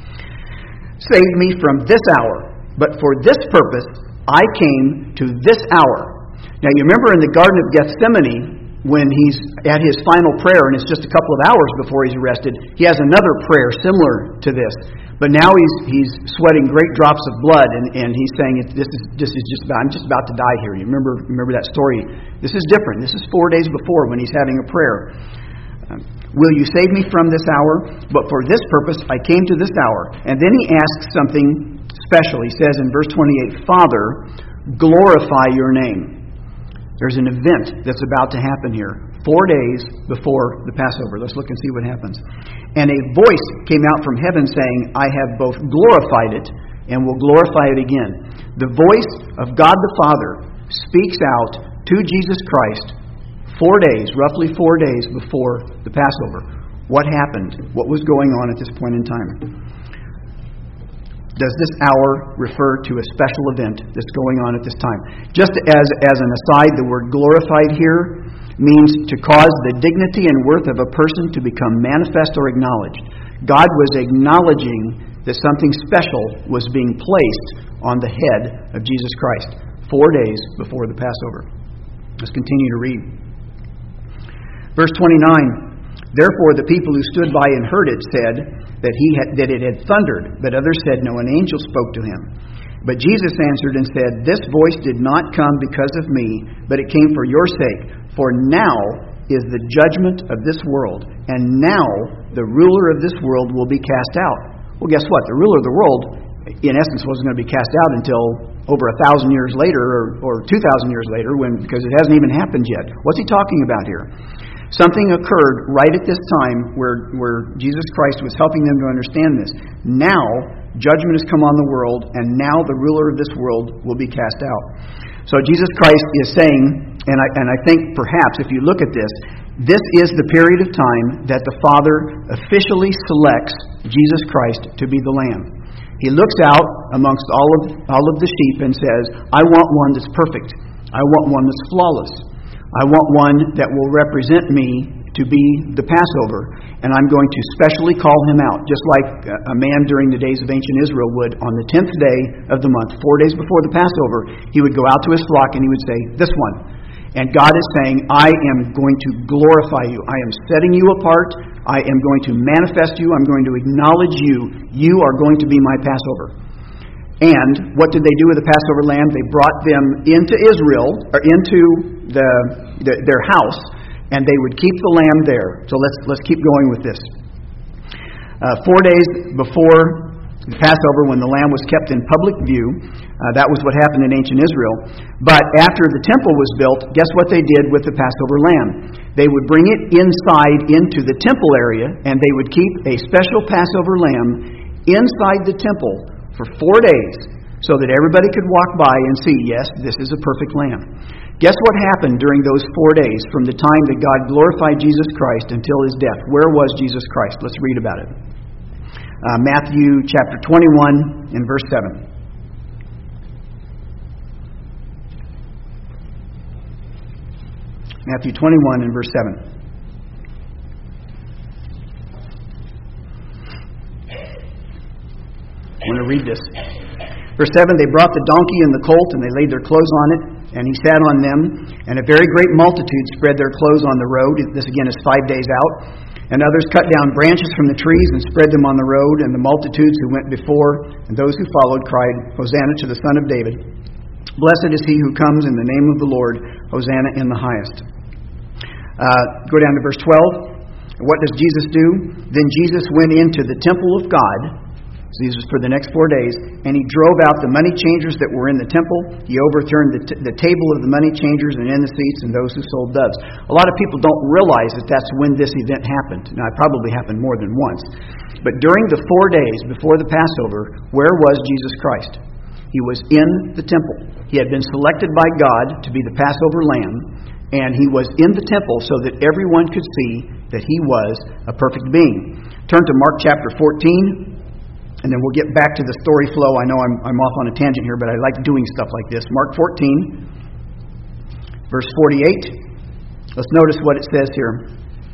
"Save me from this hour, but for this purpose I came to this hour." Now, you remember in the Garden of Gethsemane, when he's at his final prayer, and it's just a couple of hours before he's arrested, he has another prayer similar to this. But now he's he's sweating great drops of blood, and, and he's saying, "This is this is just about I'm just about to die here." You remember remember that story? This is different. This is four days before when he's having a prayer. Um, "Will you save me from this hour? But for this purpose I came to this hour." And then he asks something special. He says in verse twenty-eight, "Father, glorify your name." There's an event that's about to happen here. Four days before the Passover. Let's look and see what happens. "And a voice came out from heaven saying, I have both glorified it and will glorify it again." The voice of God the Father speaks out to Jesus Christ four days, roughly four days before the Passover. What happened? What was going on at this point in time? Does this hour refer to a special event that's going on at this time? Just as, as an aside, the word glorified here means to cause the dignity and worth of a person to become manifest or acknowledged. God was acknowledging that something special was being placed on the head of Jesus Christ, four days before the Passover. Let's continue to read. Verse twenty-nine, therefore the people who stood by and heard it said that he had, that it had thundered, but others said, no, an angel spoke to him. But Jesus answered and said, this voice did not come because of me, but it came for your sake. For now is the judgment of this world, and now the ruler of this world will be cast out. Well, guess what? The ruler of the world, in essence, wasn't going to be cast out until over a thousand years later, or, or two thousand years later, when because it hasn't even happened yet. What's he talking about here? Something occurred right at this time where, where Jesus Christ was helping them to understand this. Now, judgment has come on the world, and now the ruler of this world will be cast out. So Jesus Christ is saying, and I, and I think perhaps if you look at this, this is the period of time that the Father officially selects Jesus Christ to be the Lamb. He looks out amongst all of all of the sheep and says, I want one that's perfect. I want one that's flawless. I want one that will represent me to be the Passover, and I'm going to specially call him out, just like a man during the days of ancient Israel would on the tenth day of the month, four days before the Passover. He would go out to his flock and he would say, this one. And God is saying, I am going to glorify you. I am setting you apart. I am going to manifest you. I'm going to acknowledge you. You are going to be my Passover. And what did they do with the Passover lamb? They brought them into Israel, or into the, the their house, and they would keep the lamb there. So let's let's keep going with this. Uh, four days before the Passover, when the lamb was kept in public view, uh, that was what happened in ancient Israel. But after the temple was built, guess what they did with the Passover lamb? They would bring it inside into the temple area, and they would keep a special Passover lamb inside the temple for four days so that everybody could walk by and see, yes, this is a perfect lamb. Guess what happened during those four days from the time that God glorified Jesus Christ until his death? Where was Jesus Christ? Let's read about it. Uh, Matthew chapter twenty-one and verse seven. Matthew twenty-one and verse seven. I'm going to read this. Verse seven, they brought the donkey and the colt, and they laid their clothes on it, and he sat on them. And a very great multitude spread their clothes on the road. This again is five days out. And others cut down branches from the trees and spread them on the road. And the multitudes who went before and those who followed cried, Hosanna to the Son of David. Blessed is he who comes in the name of the Lord. Hosanna in the highest. Uh, go down to verse twelve. What does Jesus do? Then Jesus went into the temple of God. These was for the next four days, and he drove out the money changers that were in the temple. He overturned the, t- the table of the money changers and in the seats and those who sold doves. A lot of people don't realize that that's when this event happened. Now, it probably happened more than once. But during the four days before the Passover, where was Jesus Christ? He was in the temple. He had been selected by God to be the Passover lamb, and he was in the temple so that everyone could see that he was a perfect being. Turn to Mark chapter fourteen. And then we'll get back to the story flow. I know I'm, I'm off on a tangent here, but I like doing stuff like this. Mark fourteen, verse forty-eight. Let's notice what it says here.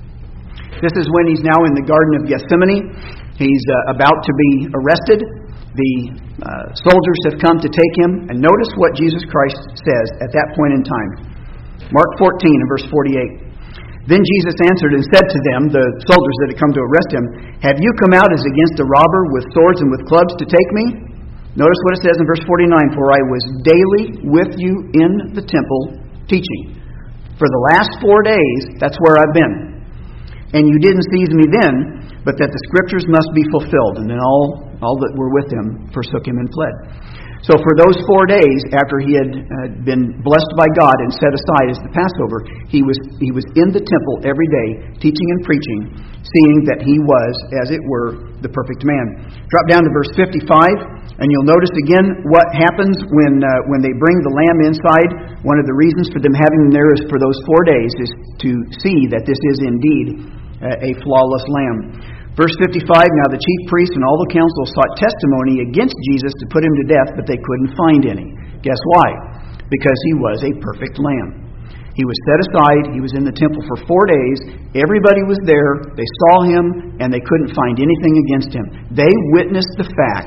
This is when he's now in the Garden of Gethsemane. He's uh, about to be arrested. The uh, soldiers have come to take him. And notice what Jesus Christ says at that point in time. Mark fourteen and verse forty-eight. Then Jesus answered and said to them, the soldiers that had come to arrest him, have you come out as against a robber with swords and with clubs to take me? Notice what it says in verse forty-nine, for I was daily with you in the temple teaching. For the last four days, that's where I've been. And you didn't seize me then, but that the scriptures must be fulfilled. And then all, all that were with him forsook him and fled. So for those four days after he had uh, been blessed by God and set aside as the Passover, he was he was in the temple every day, teaching and preaching, seeing that he was, as it were, the perfect man. Drop down to verse fifty-five, and you'll notice again what happens when uh, when they bring the lamb inside. One of the reasons for them having him there is for those four days is to see that this is indeed uh, a flawless lamb. Verse fifty-five, now the chief priests and all the council sought testimony against Jesus to put him to death, but they couldn't find any. Guess why? Because he was a perfect lamb. He was set aside. He was in the temple for four days. Everybody was there. They saw him, and they couldn't find anything against him. They witnessed the fact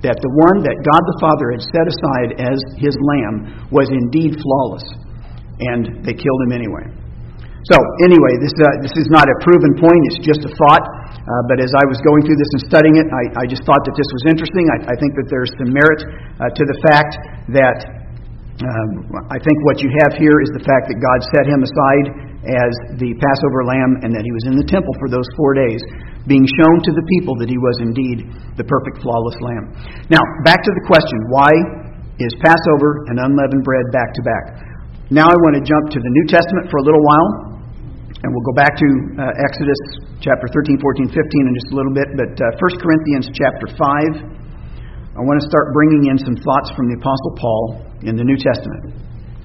that the one that God the Father had set aside as his lamb was indeed flawless. And they killed him anyway. So, anyway, this uh, this is not a proven point. It's just a thought. Uh, but as I was going through this and studying it, I, I just thought that this was interesting. I, I think that there's some merit uh, to the fact that um, I think what you have here is the fact that God set him aside as the Passover lamb and that he was in the temple for those four days, being shown to the people that he was indeed the perfect, flawless lamb. Now, back to the question, why is Passover and unleavened bread back to back? Now I want to jump to the New Testament for a little while. And we'll go back to uh, Exodus chapter thirteen, fourteen, fifteen in just a little bit. But uh, First Corinthians chapter five, I want to start bringing in some thoughts from the Apostle Paul in the New Testament.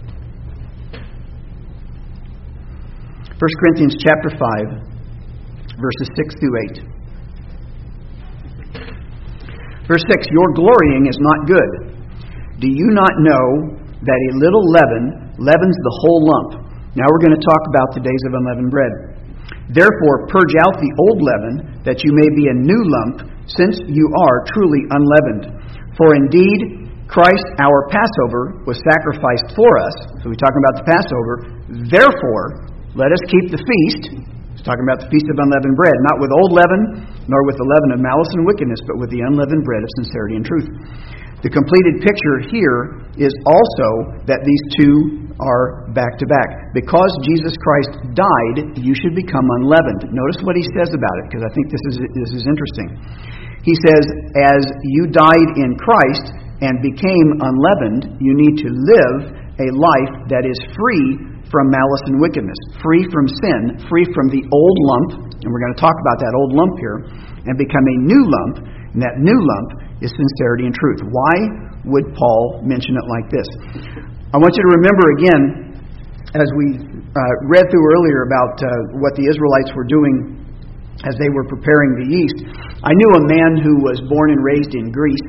First Corinthians chapter five, verses six through eight. Verse six, your glorying is not good. Do you not know that a little leaven leavens the whole lump? Now we're going to talk about the days of unleavened bread. Therefore, purge out the old leaven, that you may be a new lump, since you are truly unleavened. For indeed, Christ, our Passover, was sacrificed for us. So we're talking about the Passover. Therefore, let us keep the feast. He's talking about the feast of unleavened bread, not with old leaven, nor with the leaven of malice and wickedness, but with the unleavened bread of sincerity and truth. The completed picture here is also that these two are back to back. Because Jesus Christ died, you should become unleavened. Notice what he says about it, because I think this is this is interesting. He says, as you died in Christ and became unleavened, you need to live a life that is free from malice and wickedness, free from sin, free from the old lump, and we're going to talk about that old lump here, and become a new lump, and that new lump is sincerity and truth. Why would Paul mention it like this? I want you to remember again, as we uh, read through earlier about uh, what the Israelites were doing as they were preparing the yeast. I knew a man who was born and raised in Greece.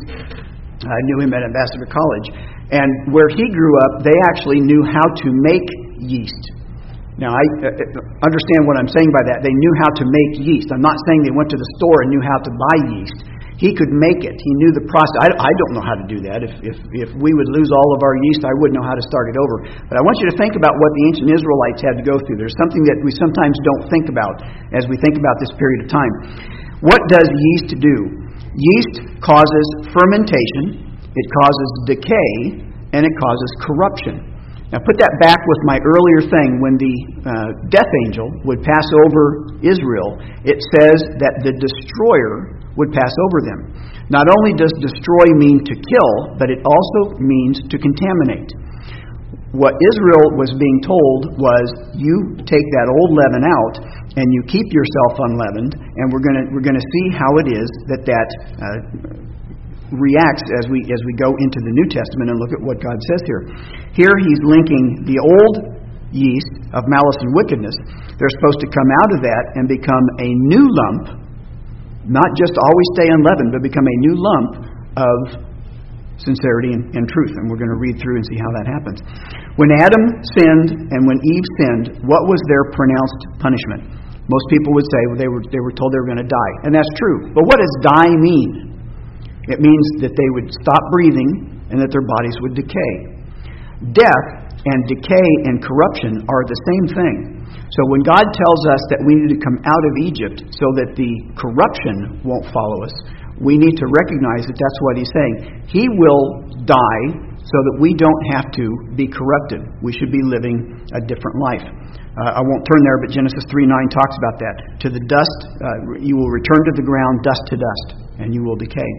I knew him at Ambassador College. And where he grew up, they actually knew how to make yeast. Now, I uh, understand what I'm saying by that. They knew how to make yeast. I'm not saying they went to the store and knew how to buy yeast. He could make it. He knew the process. I, I don't know how to do that. If, if if we would lose all of our yeast, I wouldn't know how to start it over. But I want you to think about what the ancient Israelites had to go through. There's something that we sometimes don't think about as we think about this period of time. What does yeast do? Yeast causes fermentation, it causes decay, and it causes corruption. Now put that back with my earlier thing. When the uh, death angel would pass over Israel, it says that the destroyer would pass over them. Not only does destroy mean to kill, but it also means to contaminate. What Israel was being told was, you take that old leaven out and you keep yourself unleavened, and we're going to we're going to see how it is that that uh, reacts as we as we go into the New Testament and look at what God says here. Here he's linking the old yeast of malice and wickedness. They're supposed to come out of that and become a new lump. Not just always stay unleavened, but become a new lump of sincerity and, and truth. And we're going to read through and see how that happens. When Adam sinned and when Eve sinned, what was their pronounced punishment? Most people would say well, they were they were told they were going to die. And that's true. But what does die mean? It means that they would stop breathing and that their bodies would decay. Death and decay and corruption are the same thing. So when God tells us that we need to come out of Egypt so that the corruption won't follow us, we need to recognize that that's what he's saying. He will die so that we don't have to be corrupted. We should be living a different life. Uh, I won't turn there, but Genesis three nine talks about that. To the dust, uh, you will return to the ground, dust to dust, and you will decay.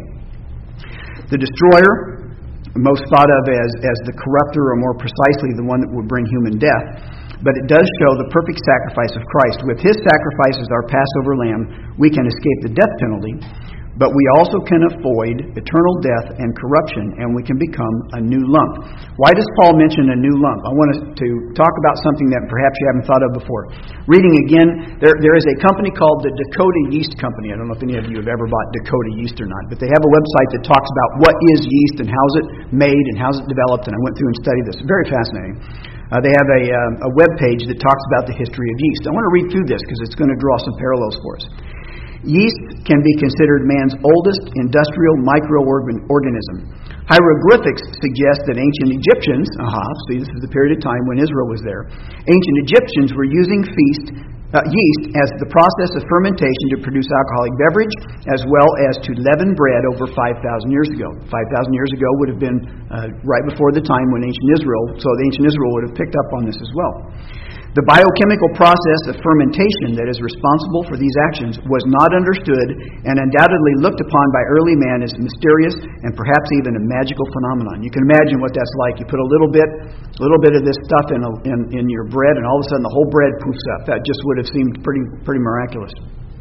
The destroyer, most thought of as, as the corrupter, or more precisely the one that would bring human death. But it does show the perfect sacrifice of Christ. With his sacrifice as our Passover lamb, we can escape the death penalty, but we also can avoid eternal death and corruption, and we can become a new lump. Why does Paul mention a new lump? I want us to talk about something that perhaps you haven't thought of before. Reading again, there, there is a company called the Dakota Yeast Company. I don't know if any of you have ever bought Dakota yeast or not, but they have a website that talks about what is yeast and how's it made and how's it developed, and I went through and studied this. Very fascinating. Uh, they have a, um, a web page that talks about the history of yeast. I want to read through this because it's going to draw some parallels for us. Yeast can be considered man's oldest industrial microorganism. Hieroglyphics suggest that ancient Egyptians, aha, see, this is the period of time when Israel was there, ancient Egyptians were using feast, uh, yeast as the process of fermentation to produce alcoholic beverage, as well as to leaven bread over five thousand years ago. five thousand years ago would have been uh, right before the time when ancient Israel, so the ancient Israel would have picked up on this as well. The biochemical process of fermentation that is responsible for these actions was not understood and undoubtedly looked upon by early man as mysterious and perhaps even a magical phenomenon. You can imagine what that's like. You put a little bit, a little bit of this stuff in, a, in in your bread, and all of a sudden the whole bread poofs up. That just would have seemed pretty pretty miraculous.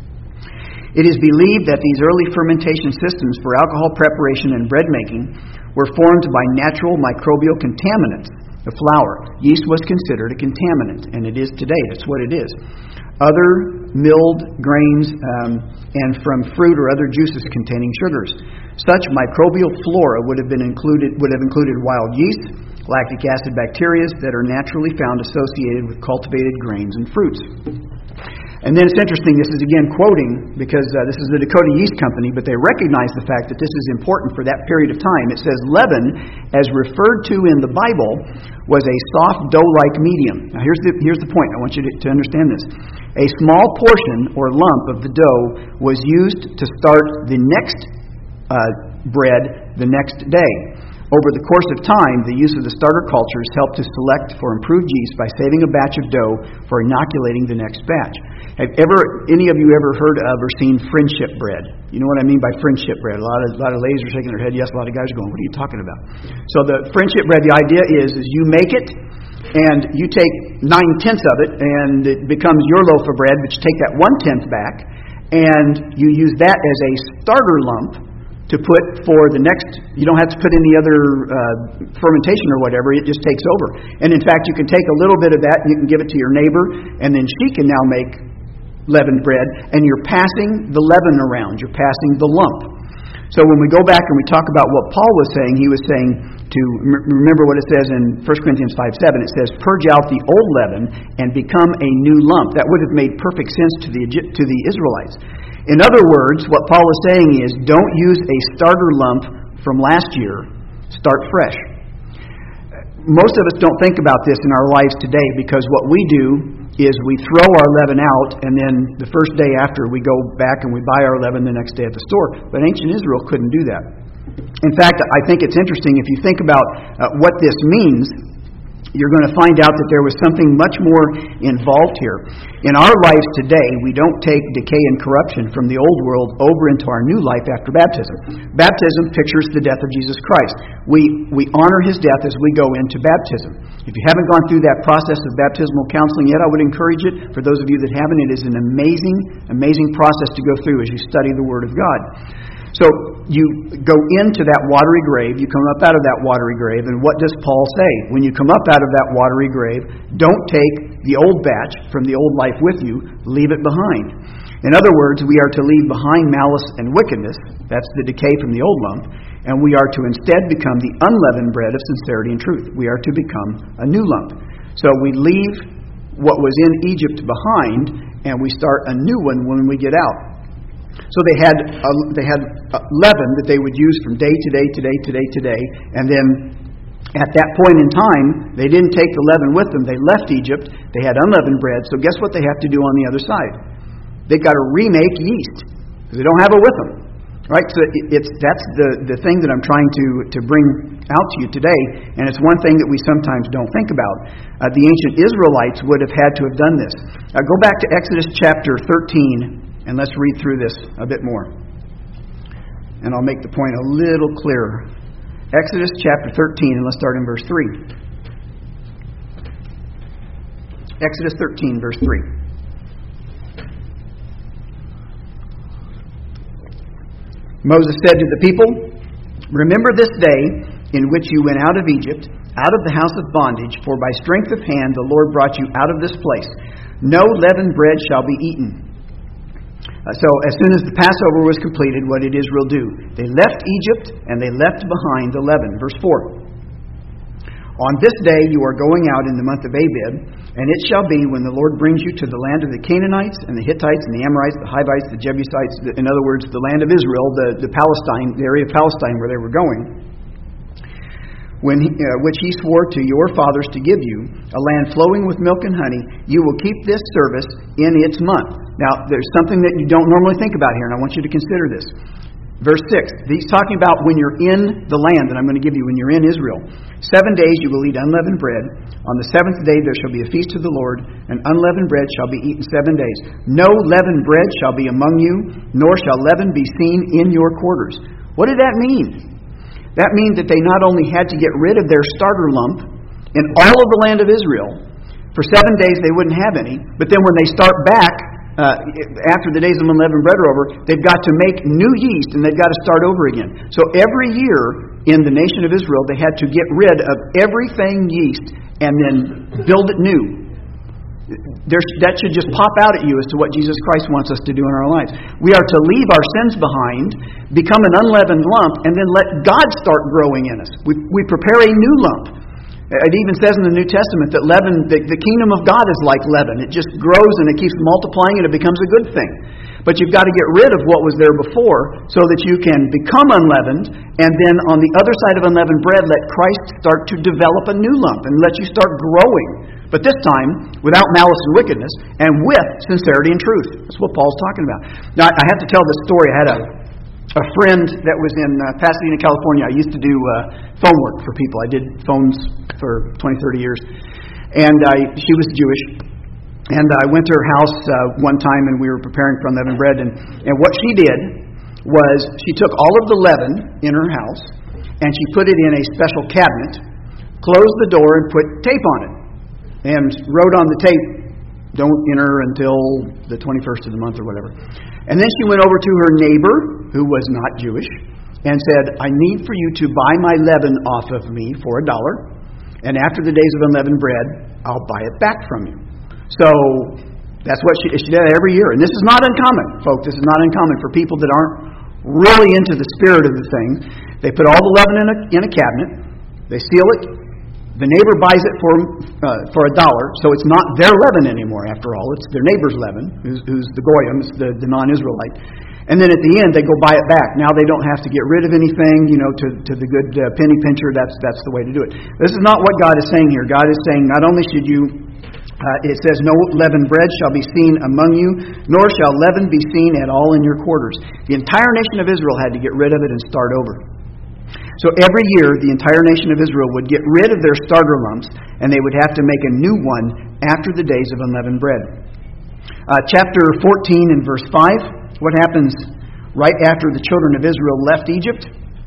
It is believed that these early fermentation systems for alcohol preparation and bread making were formed by natural microbial contaminants. The flour. Yeast was considered a contaminant, and it is today. That's what it is. Other milled grains um, and from fruit or other juices containing sugars. Such microbial flora would have been included would have included wild yeast, lactic acid bacteria that are naturally found associated with cultivated grains and fruits. And then it's interesting, this is again quoting, because uh, this is the Dakota Yeast Company, but they recognize the fact that this is important for that period of time. It says, leaven, as referred to in the Bible, was a soft dough-like medium. Now here's the, here's the point, I want you to, to understand this. A small portion or lump of the dough was used to start the next uh, bread the next day. Over the course of time, the use of the starter cultures helped to select for improved yeast by saving a batch of dough for inoculating the next batch. Have ever any of you ever heard of or seen friendship bread? You know what I mean by friendship bread? A lot of a lot of ladies are shaking their head. Yes, a lot of guys are going, "What are you talking about?" So the friendship bread, the idea is, is you make it, and you take nine tenths of it, and it becomes your loaf of bread. But you take that one tenth back, and you use that as a starter lump to put for the next. You don't have to put any other uh, fermentation or whatever. It just takes over. And in fact, you can take a little bit of that and you can give it to your neighbor, and then she can now make leavened bread, and you're passing the leaven around. You're passing the lump. So when we go back and we talk about what Paul was saying, he was saying to remember what it says in First Corinthians five seven. It says, "Purge out the old leaven and become a new lump." That would have made perfect sense to the to the Israelites. In other words, what Paul is saying is, don't use a starter lump from last year. Start fresh. Most of us don't think about this in our lives today, because what we do is we throw our leaven out, and then the first day after we go back and we buy our leaven the next day at the store. But ancient Israel couldn't do that. In fact, I think it's interesting if you think about uh, what this means. You're going to find out that there was something much more involved here. In our lives today, we don't take decay and corruption from the old world over into our new life after baptism. Baptism pictures the death of Jesus Christ. We we honor His death as we go into baptism. If you haven't gone through that process of baptismal counseling yet, I would encourage it. For those of you that haven't, it is an amazing, amazing process to go through as you study the Word of God. So you go into that watery grave, you come up out of that watery grave, and what does Paul say? When you come up out of that watery grave, don't take the old batch from the old life with you, leave it behind. In other words, we are to leave behind malice and wickedness, that's the decay from the old lump, and we are to instead become the unleavened bread of sincerity and truth. We are to become a new lump. So we leave what was in Egypt behind, and we start a new one when we get out. So they had a, they had a leaven that they would use from day to day to day to day to day, and then at that point in time, they didn't take the leaven with them. They left Egypt. They had unleavened bread. So guess what they have to do on the other side? They've got to remake yeast because they don't have it with them, right? So it's that's the the thing that I'm trying to to bring out to you today, and it's one thing that we sometimes don't think about. Uh, the ancient Israelites would have had to have done this. Uh, go back to Exodus chapter thirteen. And let's read through this a bit more. And I'll make the point a little clearer. Exodus chapter thirteen, and let's start in verse three. Exodus thirteen, verse three. Moses said to the people, "Remember this day in which you went out of Egypt, out of the house of bondage, for by strength of hand the Lord brought you out of this place. No leavened bread shall be eaten." Uh, so as soon as the Passover was completed, what did Israel do? They left Egypt and they left behind the leaven. Verse four. On this day you are going out in the month of Abib, and it shall be when the Lord brings you to the land of the Canaanites and the Hittites and the Amorites, the Hivites, the Jebusites, the, in other words, the land of Israel, the, the Palestine, the area of Palestine where they were going, when he, uh, which he swore to your fathers to give you, a land flowing with milk and honey, you will keep this service in its month. Now, there's something that you don't normally think about here, and I want you to consider this. Verse six, he's talking about when you're in the land that I'm going to give you, when you're in Israel. Seven days you will eat unleavened bread. On the seventh day there shall be a feast to the Lord, and unleavened bread shall be eaten seven days. No leavened bread shall be among you, nor shall leaven be seen in your quarters. What did that mean? That means that they not only had to get rid of their starter lump in all of the land of Israel, for seven days they wouldn't have any, but then when they start back, Uh, after the days of unleavened bread are over, they've got to make new yeast and they've got to start over again. So every year in the nation of Israel, they had to get rid of everything yeast and then build it new. There's, that should just pop out at you as to what Jesus Christ wants us to do in our lives. We are to leave our sins behind, become an unleavened lump, and then let God start growing in us. We, we prepare a new lump. It even says in the New Testament that leaven, the, the kingdom of God is like leaven. It just grows and it keeps multiplying and it becomes a good thing. But you've got to get rid of what was there before so that you can become unleavened, and then on the other side of unleavened bread, let Christ start to develop a new lump and let you start growing. But this time, without malice and wickedness, and with sincerity and truth. That's what Paul's talking about. Now, I have to tell this story. I had a A friend that was in uh, Pasadena, California. I used to do uh, phone work for people. I did phones for twenty, thirty years. And I, she was Jewish. And I went to her house uh, one time and we were preparing for unleavened bread. And, and what she did was she took all of the leaven in her house and she put it in a special cabinet, closed the door and put tape on it. And wrote on the tape, "Don't enter until the twenty-first of the month," or whatever. And then she went over to her neighbor, who was not Jewish, and said, "I need for you to buy my leaven off of me for a dollar, and after the days of unleavened bread, I'll buy it back from you." So that's what she, she did every year. And this is not uncommon, folks. This is not uncommon for people that aren't really into the spirit of the thing. They put all the leaven in a, in a cabinet. They seal it. The neighbor buys it for uh, for a dollar, so it's not their leaven anymore. After all, it's their neighbor's leaven, who's, who's the goyim, it's the, the non-Israelite. And then at the end, they go buy it back. Now they don't have to get rid of anything, you know, to, to the good uh, penny pincher. That's that's the way to do it. This is not what God is saying here. God is saying not only should you, uh, it says, "No leavened bread shall be seen among you, nor shall leaven be seen at all in your quarters." The entire nation of Israel had to get rid of it and start over. So every year, the entire nation of Israel would get rid of their starter lumps, and they would have to make a new one after the days of unleavened bread. Uh, chapter fourteen and verse five, what happens right after the children of Israel left Egypt?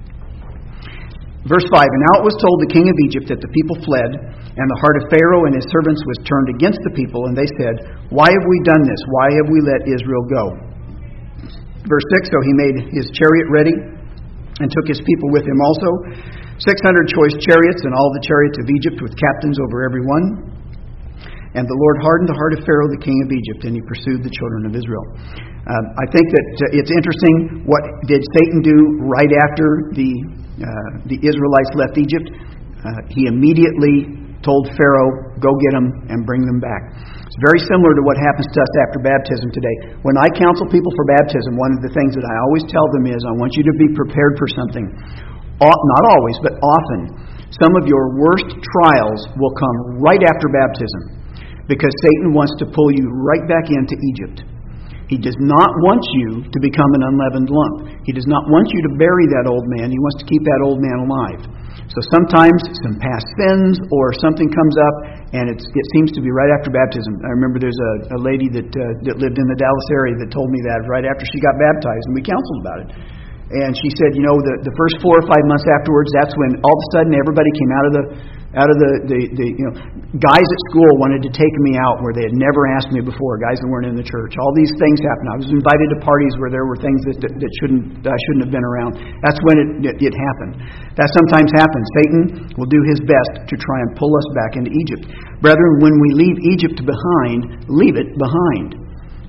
Verse five, "And now it was told the king of Egypt that the people fled, and the heart of Pharaoh and his servants was turned against the people, and they said, 'Why have we done this? Why have we let Israel go?' Verse six, "So he made his chariot ready, and took his people with him also, six hundred choice chariots, and all the chariots of Egypt with captains over every one. And the Lord hardened the heart of Pharaoh, the king of Egypt, and he pursued the children of Israel." Uh, I think that uh, it's interesting, what did Satan do right after the uh, the Israelites left Egypt? Uh, he immediately told Pharaoh, "Go get them and bring them back." It's very similar to what happens to us after baptism today. When I counsel people for baptism, one of the things that I always tell them is, I want you to be prepared for something. Not always, but often. Some of your worst trials will come right after baptism, because Satan wants to pull you right back into Egypt. He does not want you to become an unleavened lump. He does not want you to bury that old man. He wants to keep that old man alive. So sometimes some past sins or something comes up, and it's, it seems to be right after baptism. I remember there's a, a lady that uh, that lived in the Dallas area that told me that right after she got baptized, and we counseled about it. And she said, you know, the, the first four or five months afterwards, that's when all of a sudden everybody came out of the out of the, the, the you know, guys at school wanted to take me out where they had never asked me before, guys that weren't in the church. All these things happened. I was invited to parties where there were things that, that, that shouldn't I shouldn't have been around. That's when it, it, it happened. That sometimes happens. Satan will do his best to try and pull us back into Egypt. Brethren, when we leave Egypt behind, leave it behind.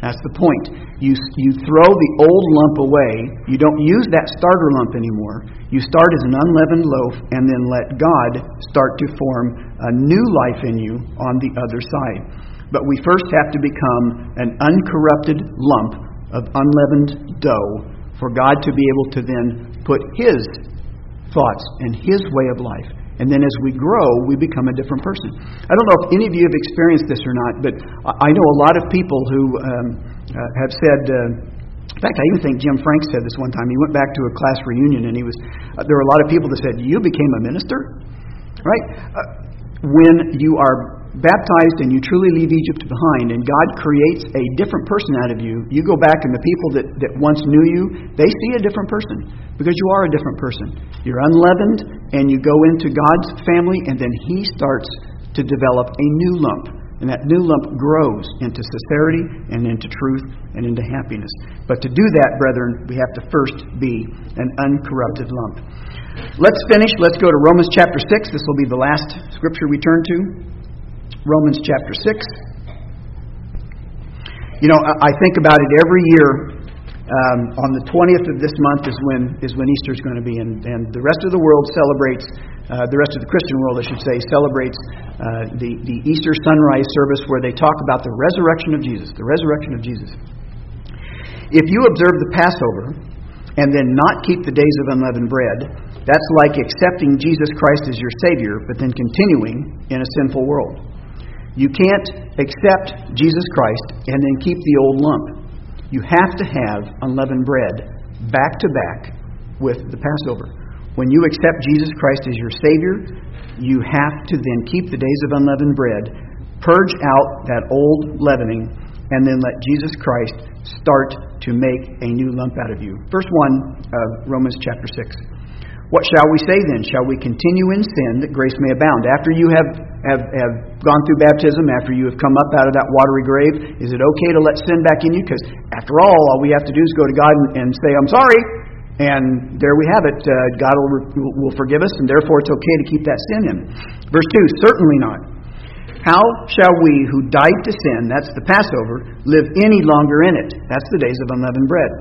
That's the point. You, you throw the old lump away. You don't use that starter lump anymore. You start as an unleavened loaf and then let God start to form a new life in you on the other side. But we first have to become an uncorrupted lump of unleavened dough for God to be able to then put His thoughts and His way of life. And then as we grow, we become a different person. I don't know if any of you have experienced this or not, but I know a lot of people who um, uh, have said, uh, in fact, I even think Jim Frank said this one time. He went back to a class reunion, and he was. Uh, there were a lot of people that said, "You became a minister?" Right? Uh, when you are baptized and you truly leave Egypt behind, and God creates a different person out of you, you go back and the people that, that once knew you, they see a different person because you are a different person. You're unleavened and you go into God's family, and then He starts to develop a new lump. And that new lump grows into sincerity and into truth and into happiness. But to do that, brethren, we have to first be an uncorrupted lump. Let's finish. Let's go to Romans chapter six. This will be the last scripture we turn to. Romans chapter six. You know, I think about it every year. Um, on the twentieth of this month is when is when Easter is going to be, and, and the rest of the world celebrates. Uh, the rest of the Christian world, I should say, celebrates uh, the the Easter sunrise service where they talk about the resurrection of Jesus. The resurrection of Jesus. If you observe the Passover and then not keep the days of unleavened bread, that's like accepting Jesus Christ as your Savior, but then continuing in a sinful world. You can't accept Jesus Christ and then keep the old lump. You have to have unleavened bread back to back with the Passover. When you accept Jesus Christ as your Savior, you have to then keep the days of unleavened bread, purge out that old leavening, and then let Jesus Christ start to make a new lump out of you. Verse one of Romans chapter six. What shall we say then? Shall we continue in sin that grace may abound? After you have, have, have gone through baptism, after you have come up out of that watery grave, is it okay to let sin back in you? Because after all, all we have to do is go to God and, and say, I'm sorry. And there we have it. Uh, God will, will forgive us, and therefore it's okay to keep that sin in. Verse two, certainly not. How shall we who died to sin, that's the Passover, live any longer in it? That's the days of unleavened bread.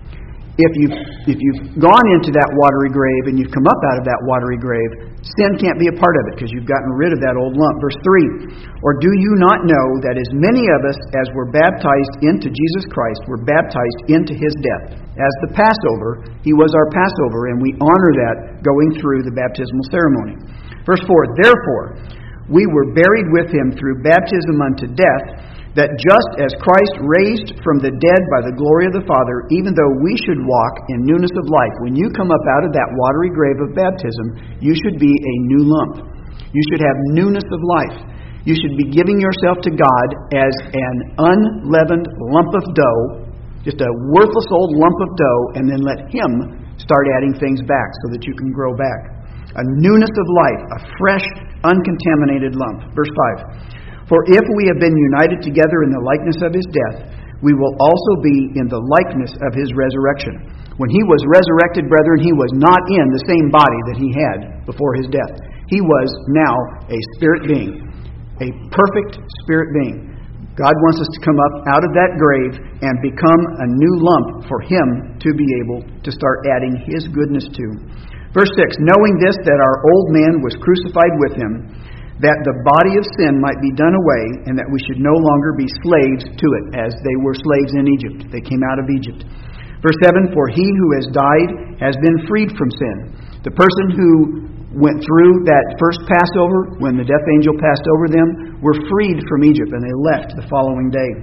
If you've, if you've gone into that watery grave and you've come up out of that watery grave, sin can't be a part of it because you've gotten rid of that old lump. Verse three, or do you not know that as many of us as were baptized into Jesus Christ were baptized into His death? As the Passover, He was our Passover, and we honor that going through the baptismal ceremony. Verse four, therefore, we were buried with Him through baptism unto death, that just as Christ raised from the dead by the glory of the Father, even though we should walk in newness of life. When you come up out of that watery grave of baptism, you should be a new lump. You should have newness of life. You should be giving yourself to God as an unleavened lump of dough, just a worthless old lump of dough, and then let Him start adding things back so that you can grow back. A newness of life, a fresh, uncontaminated lump. Verse five. For if we have been united together in the likeness of His death, we will also be in the likeness of His resurrection. When He was resurrected, brethren, He was not in the same body that He had before His death. He was now a spirit being, a perfect spirit being. God wants us to come up out of that grave and become a new lump for Him to be able to start adding His goodness to. Verse six, knowing this, that our old man was crucified with Him, that the body of sin might be done away, and that we should no longer be slaves to it, as they were slaves in Egypt. They came out of Egypt. Verse seven, for he who has died has been freed from sin. The person who went through that first Passover, when the death angel passed over them, were freed from Egypt, and they left the following day.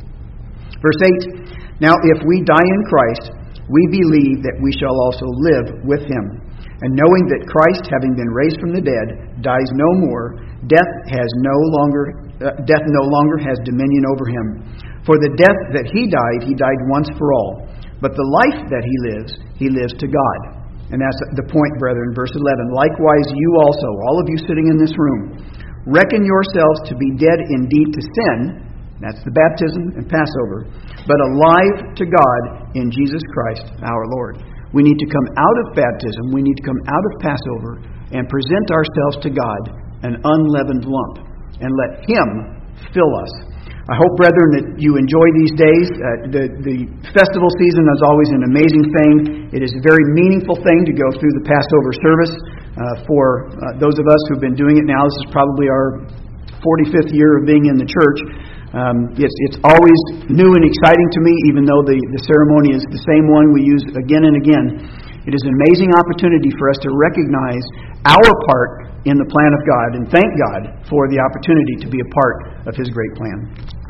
Verse eight, now if we die in Christ, we believe that we shall also live with Him. And knowing that Christ, having been raised from the dead, dies no more, death has no longer uh, death no longer has dominion over Him. For the death that He died, He died once for all. But the life that He lives, He lives to God. And that's the point, brethren, verse eleven. Likewise, you also, all of you sitting in this room, reckon yourselves to be dead indeed to sin, that's the baptism and Passover, but alive to God in Jesus Christ our Lord. We need to come out of baptism, we need to come out of Passover, and present ourselves to God, an unleavened lump, and let Him fill us. I hope, brethren, that you enjoy these days. Uh, the, the festival season is always an amazing thing. It is a very meaningful thing to go through the Passover service. Uh, for uh, those of us who've been doing it now, this is probably our forty-fifth year of being in the church. Um, it's, it's always new and exciting to me, even though the, the ceremony is the same one we use again and again. It is an amazing opportunity for us to recognize our part in the plan of God and thank God for the opportunity to be a part of His great plan.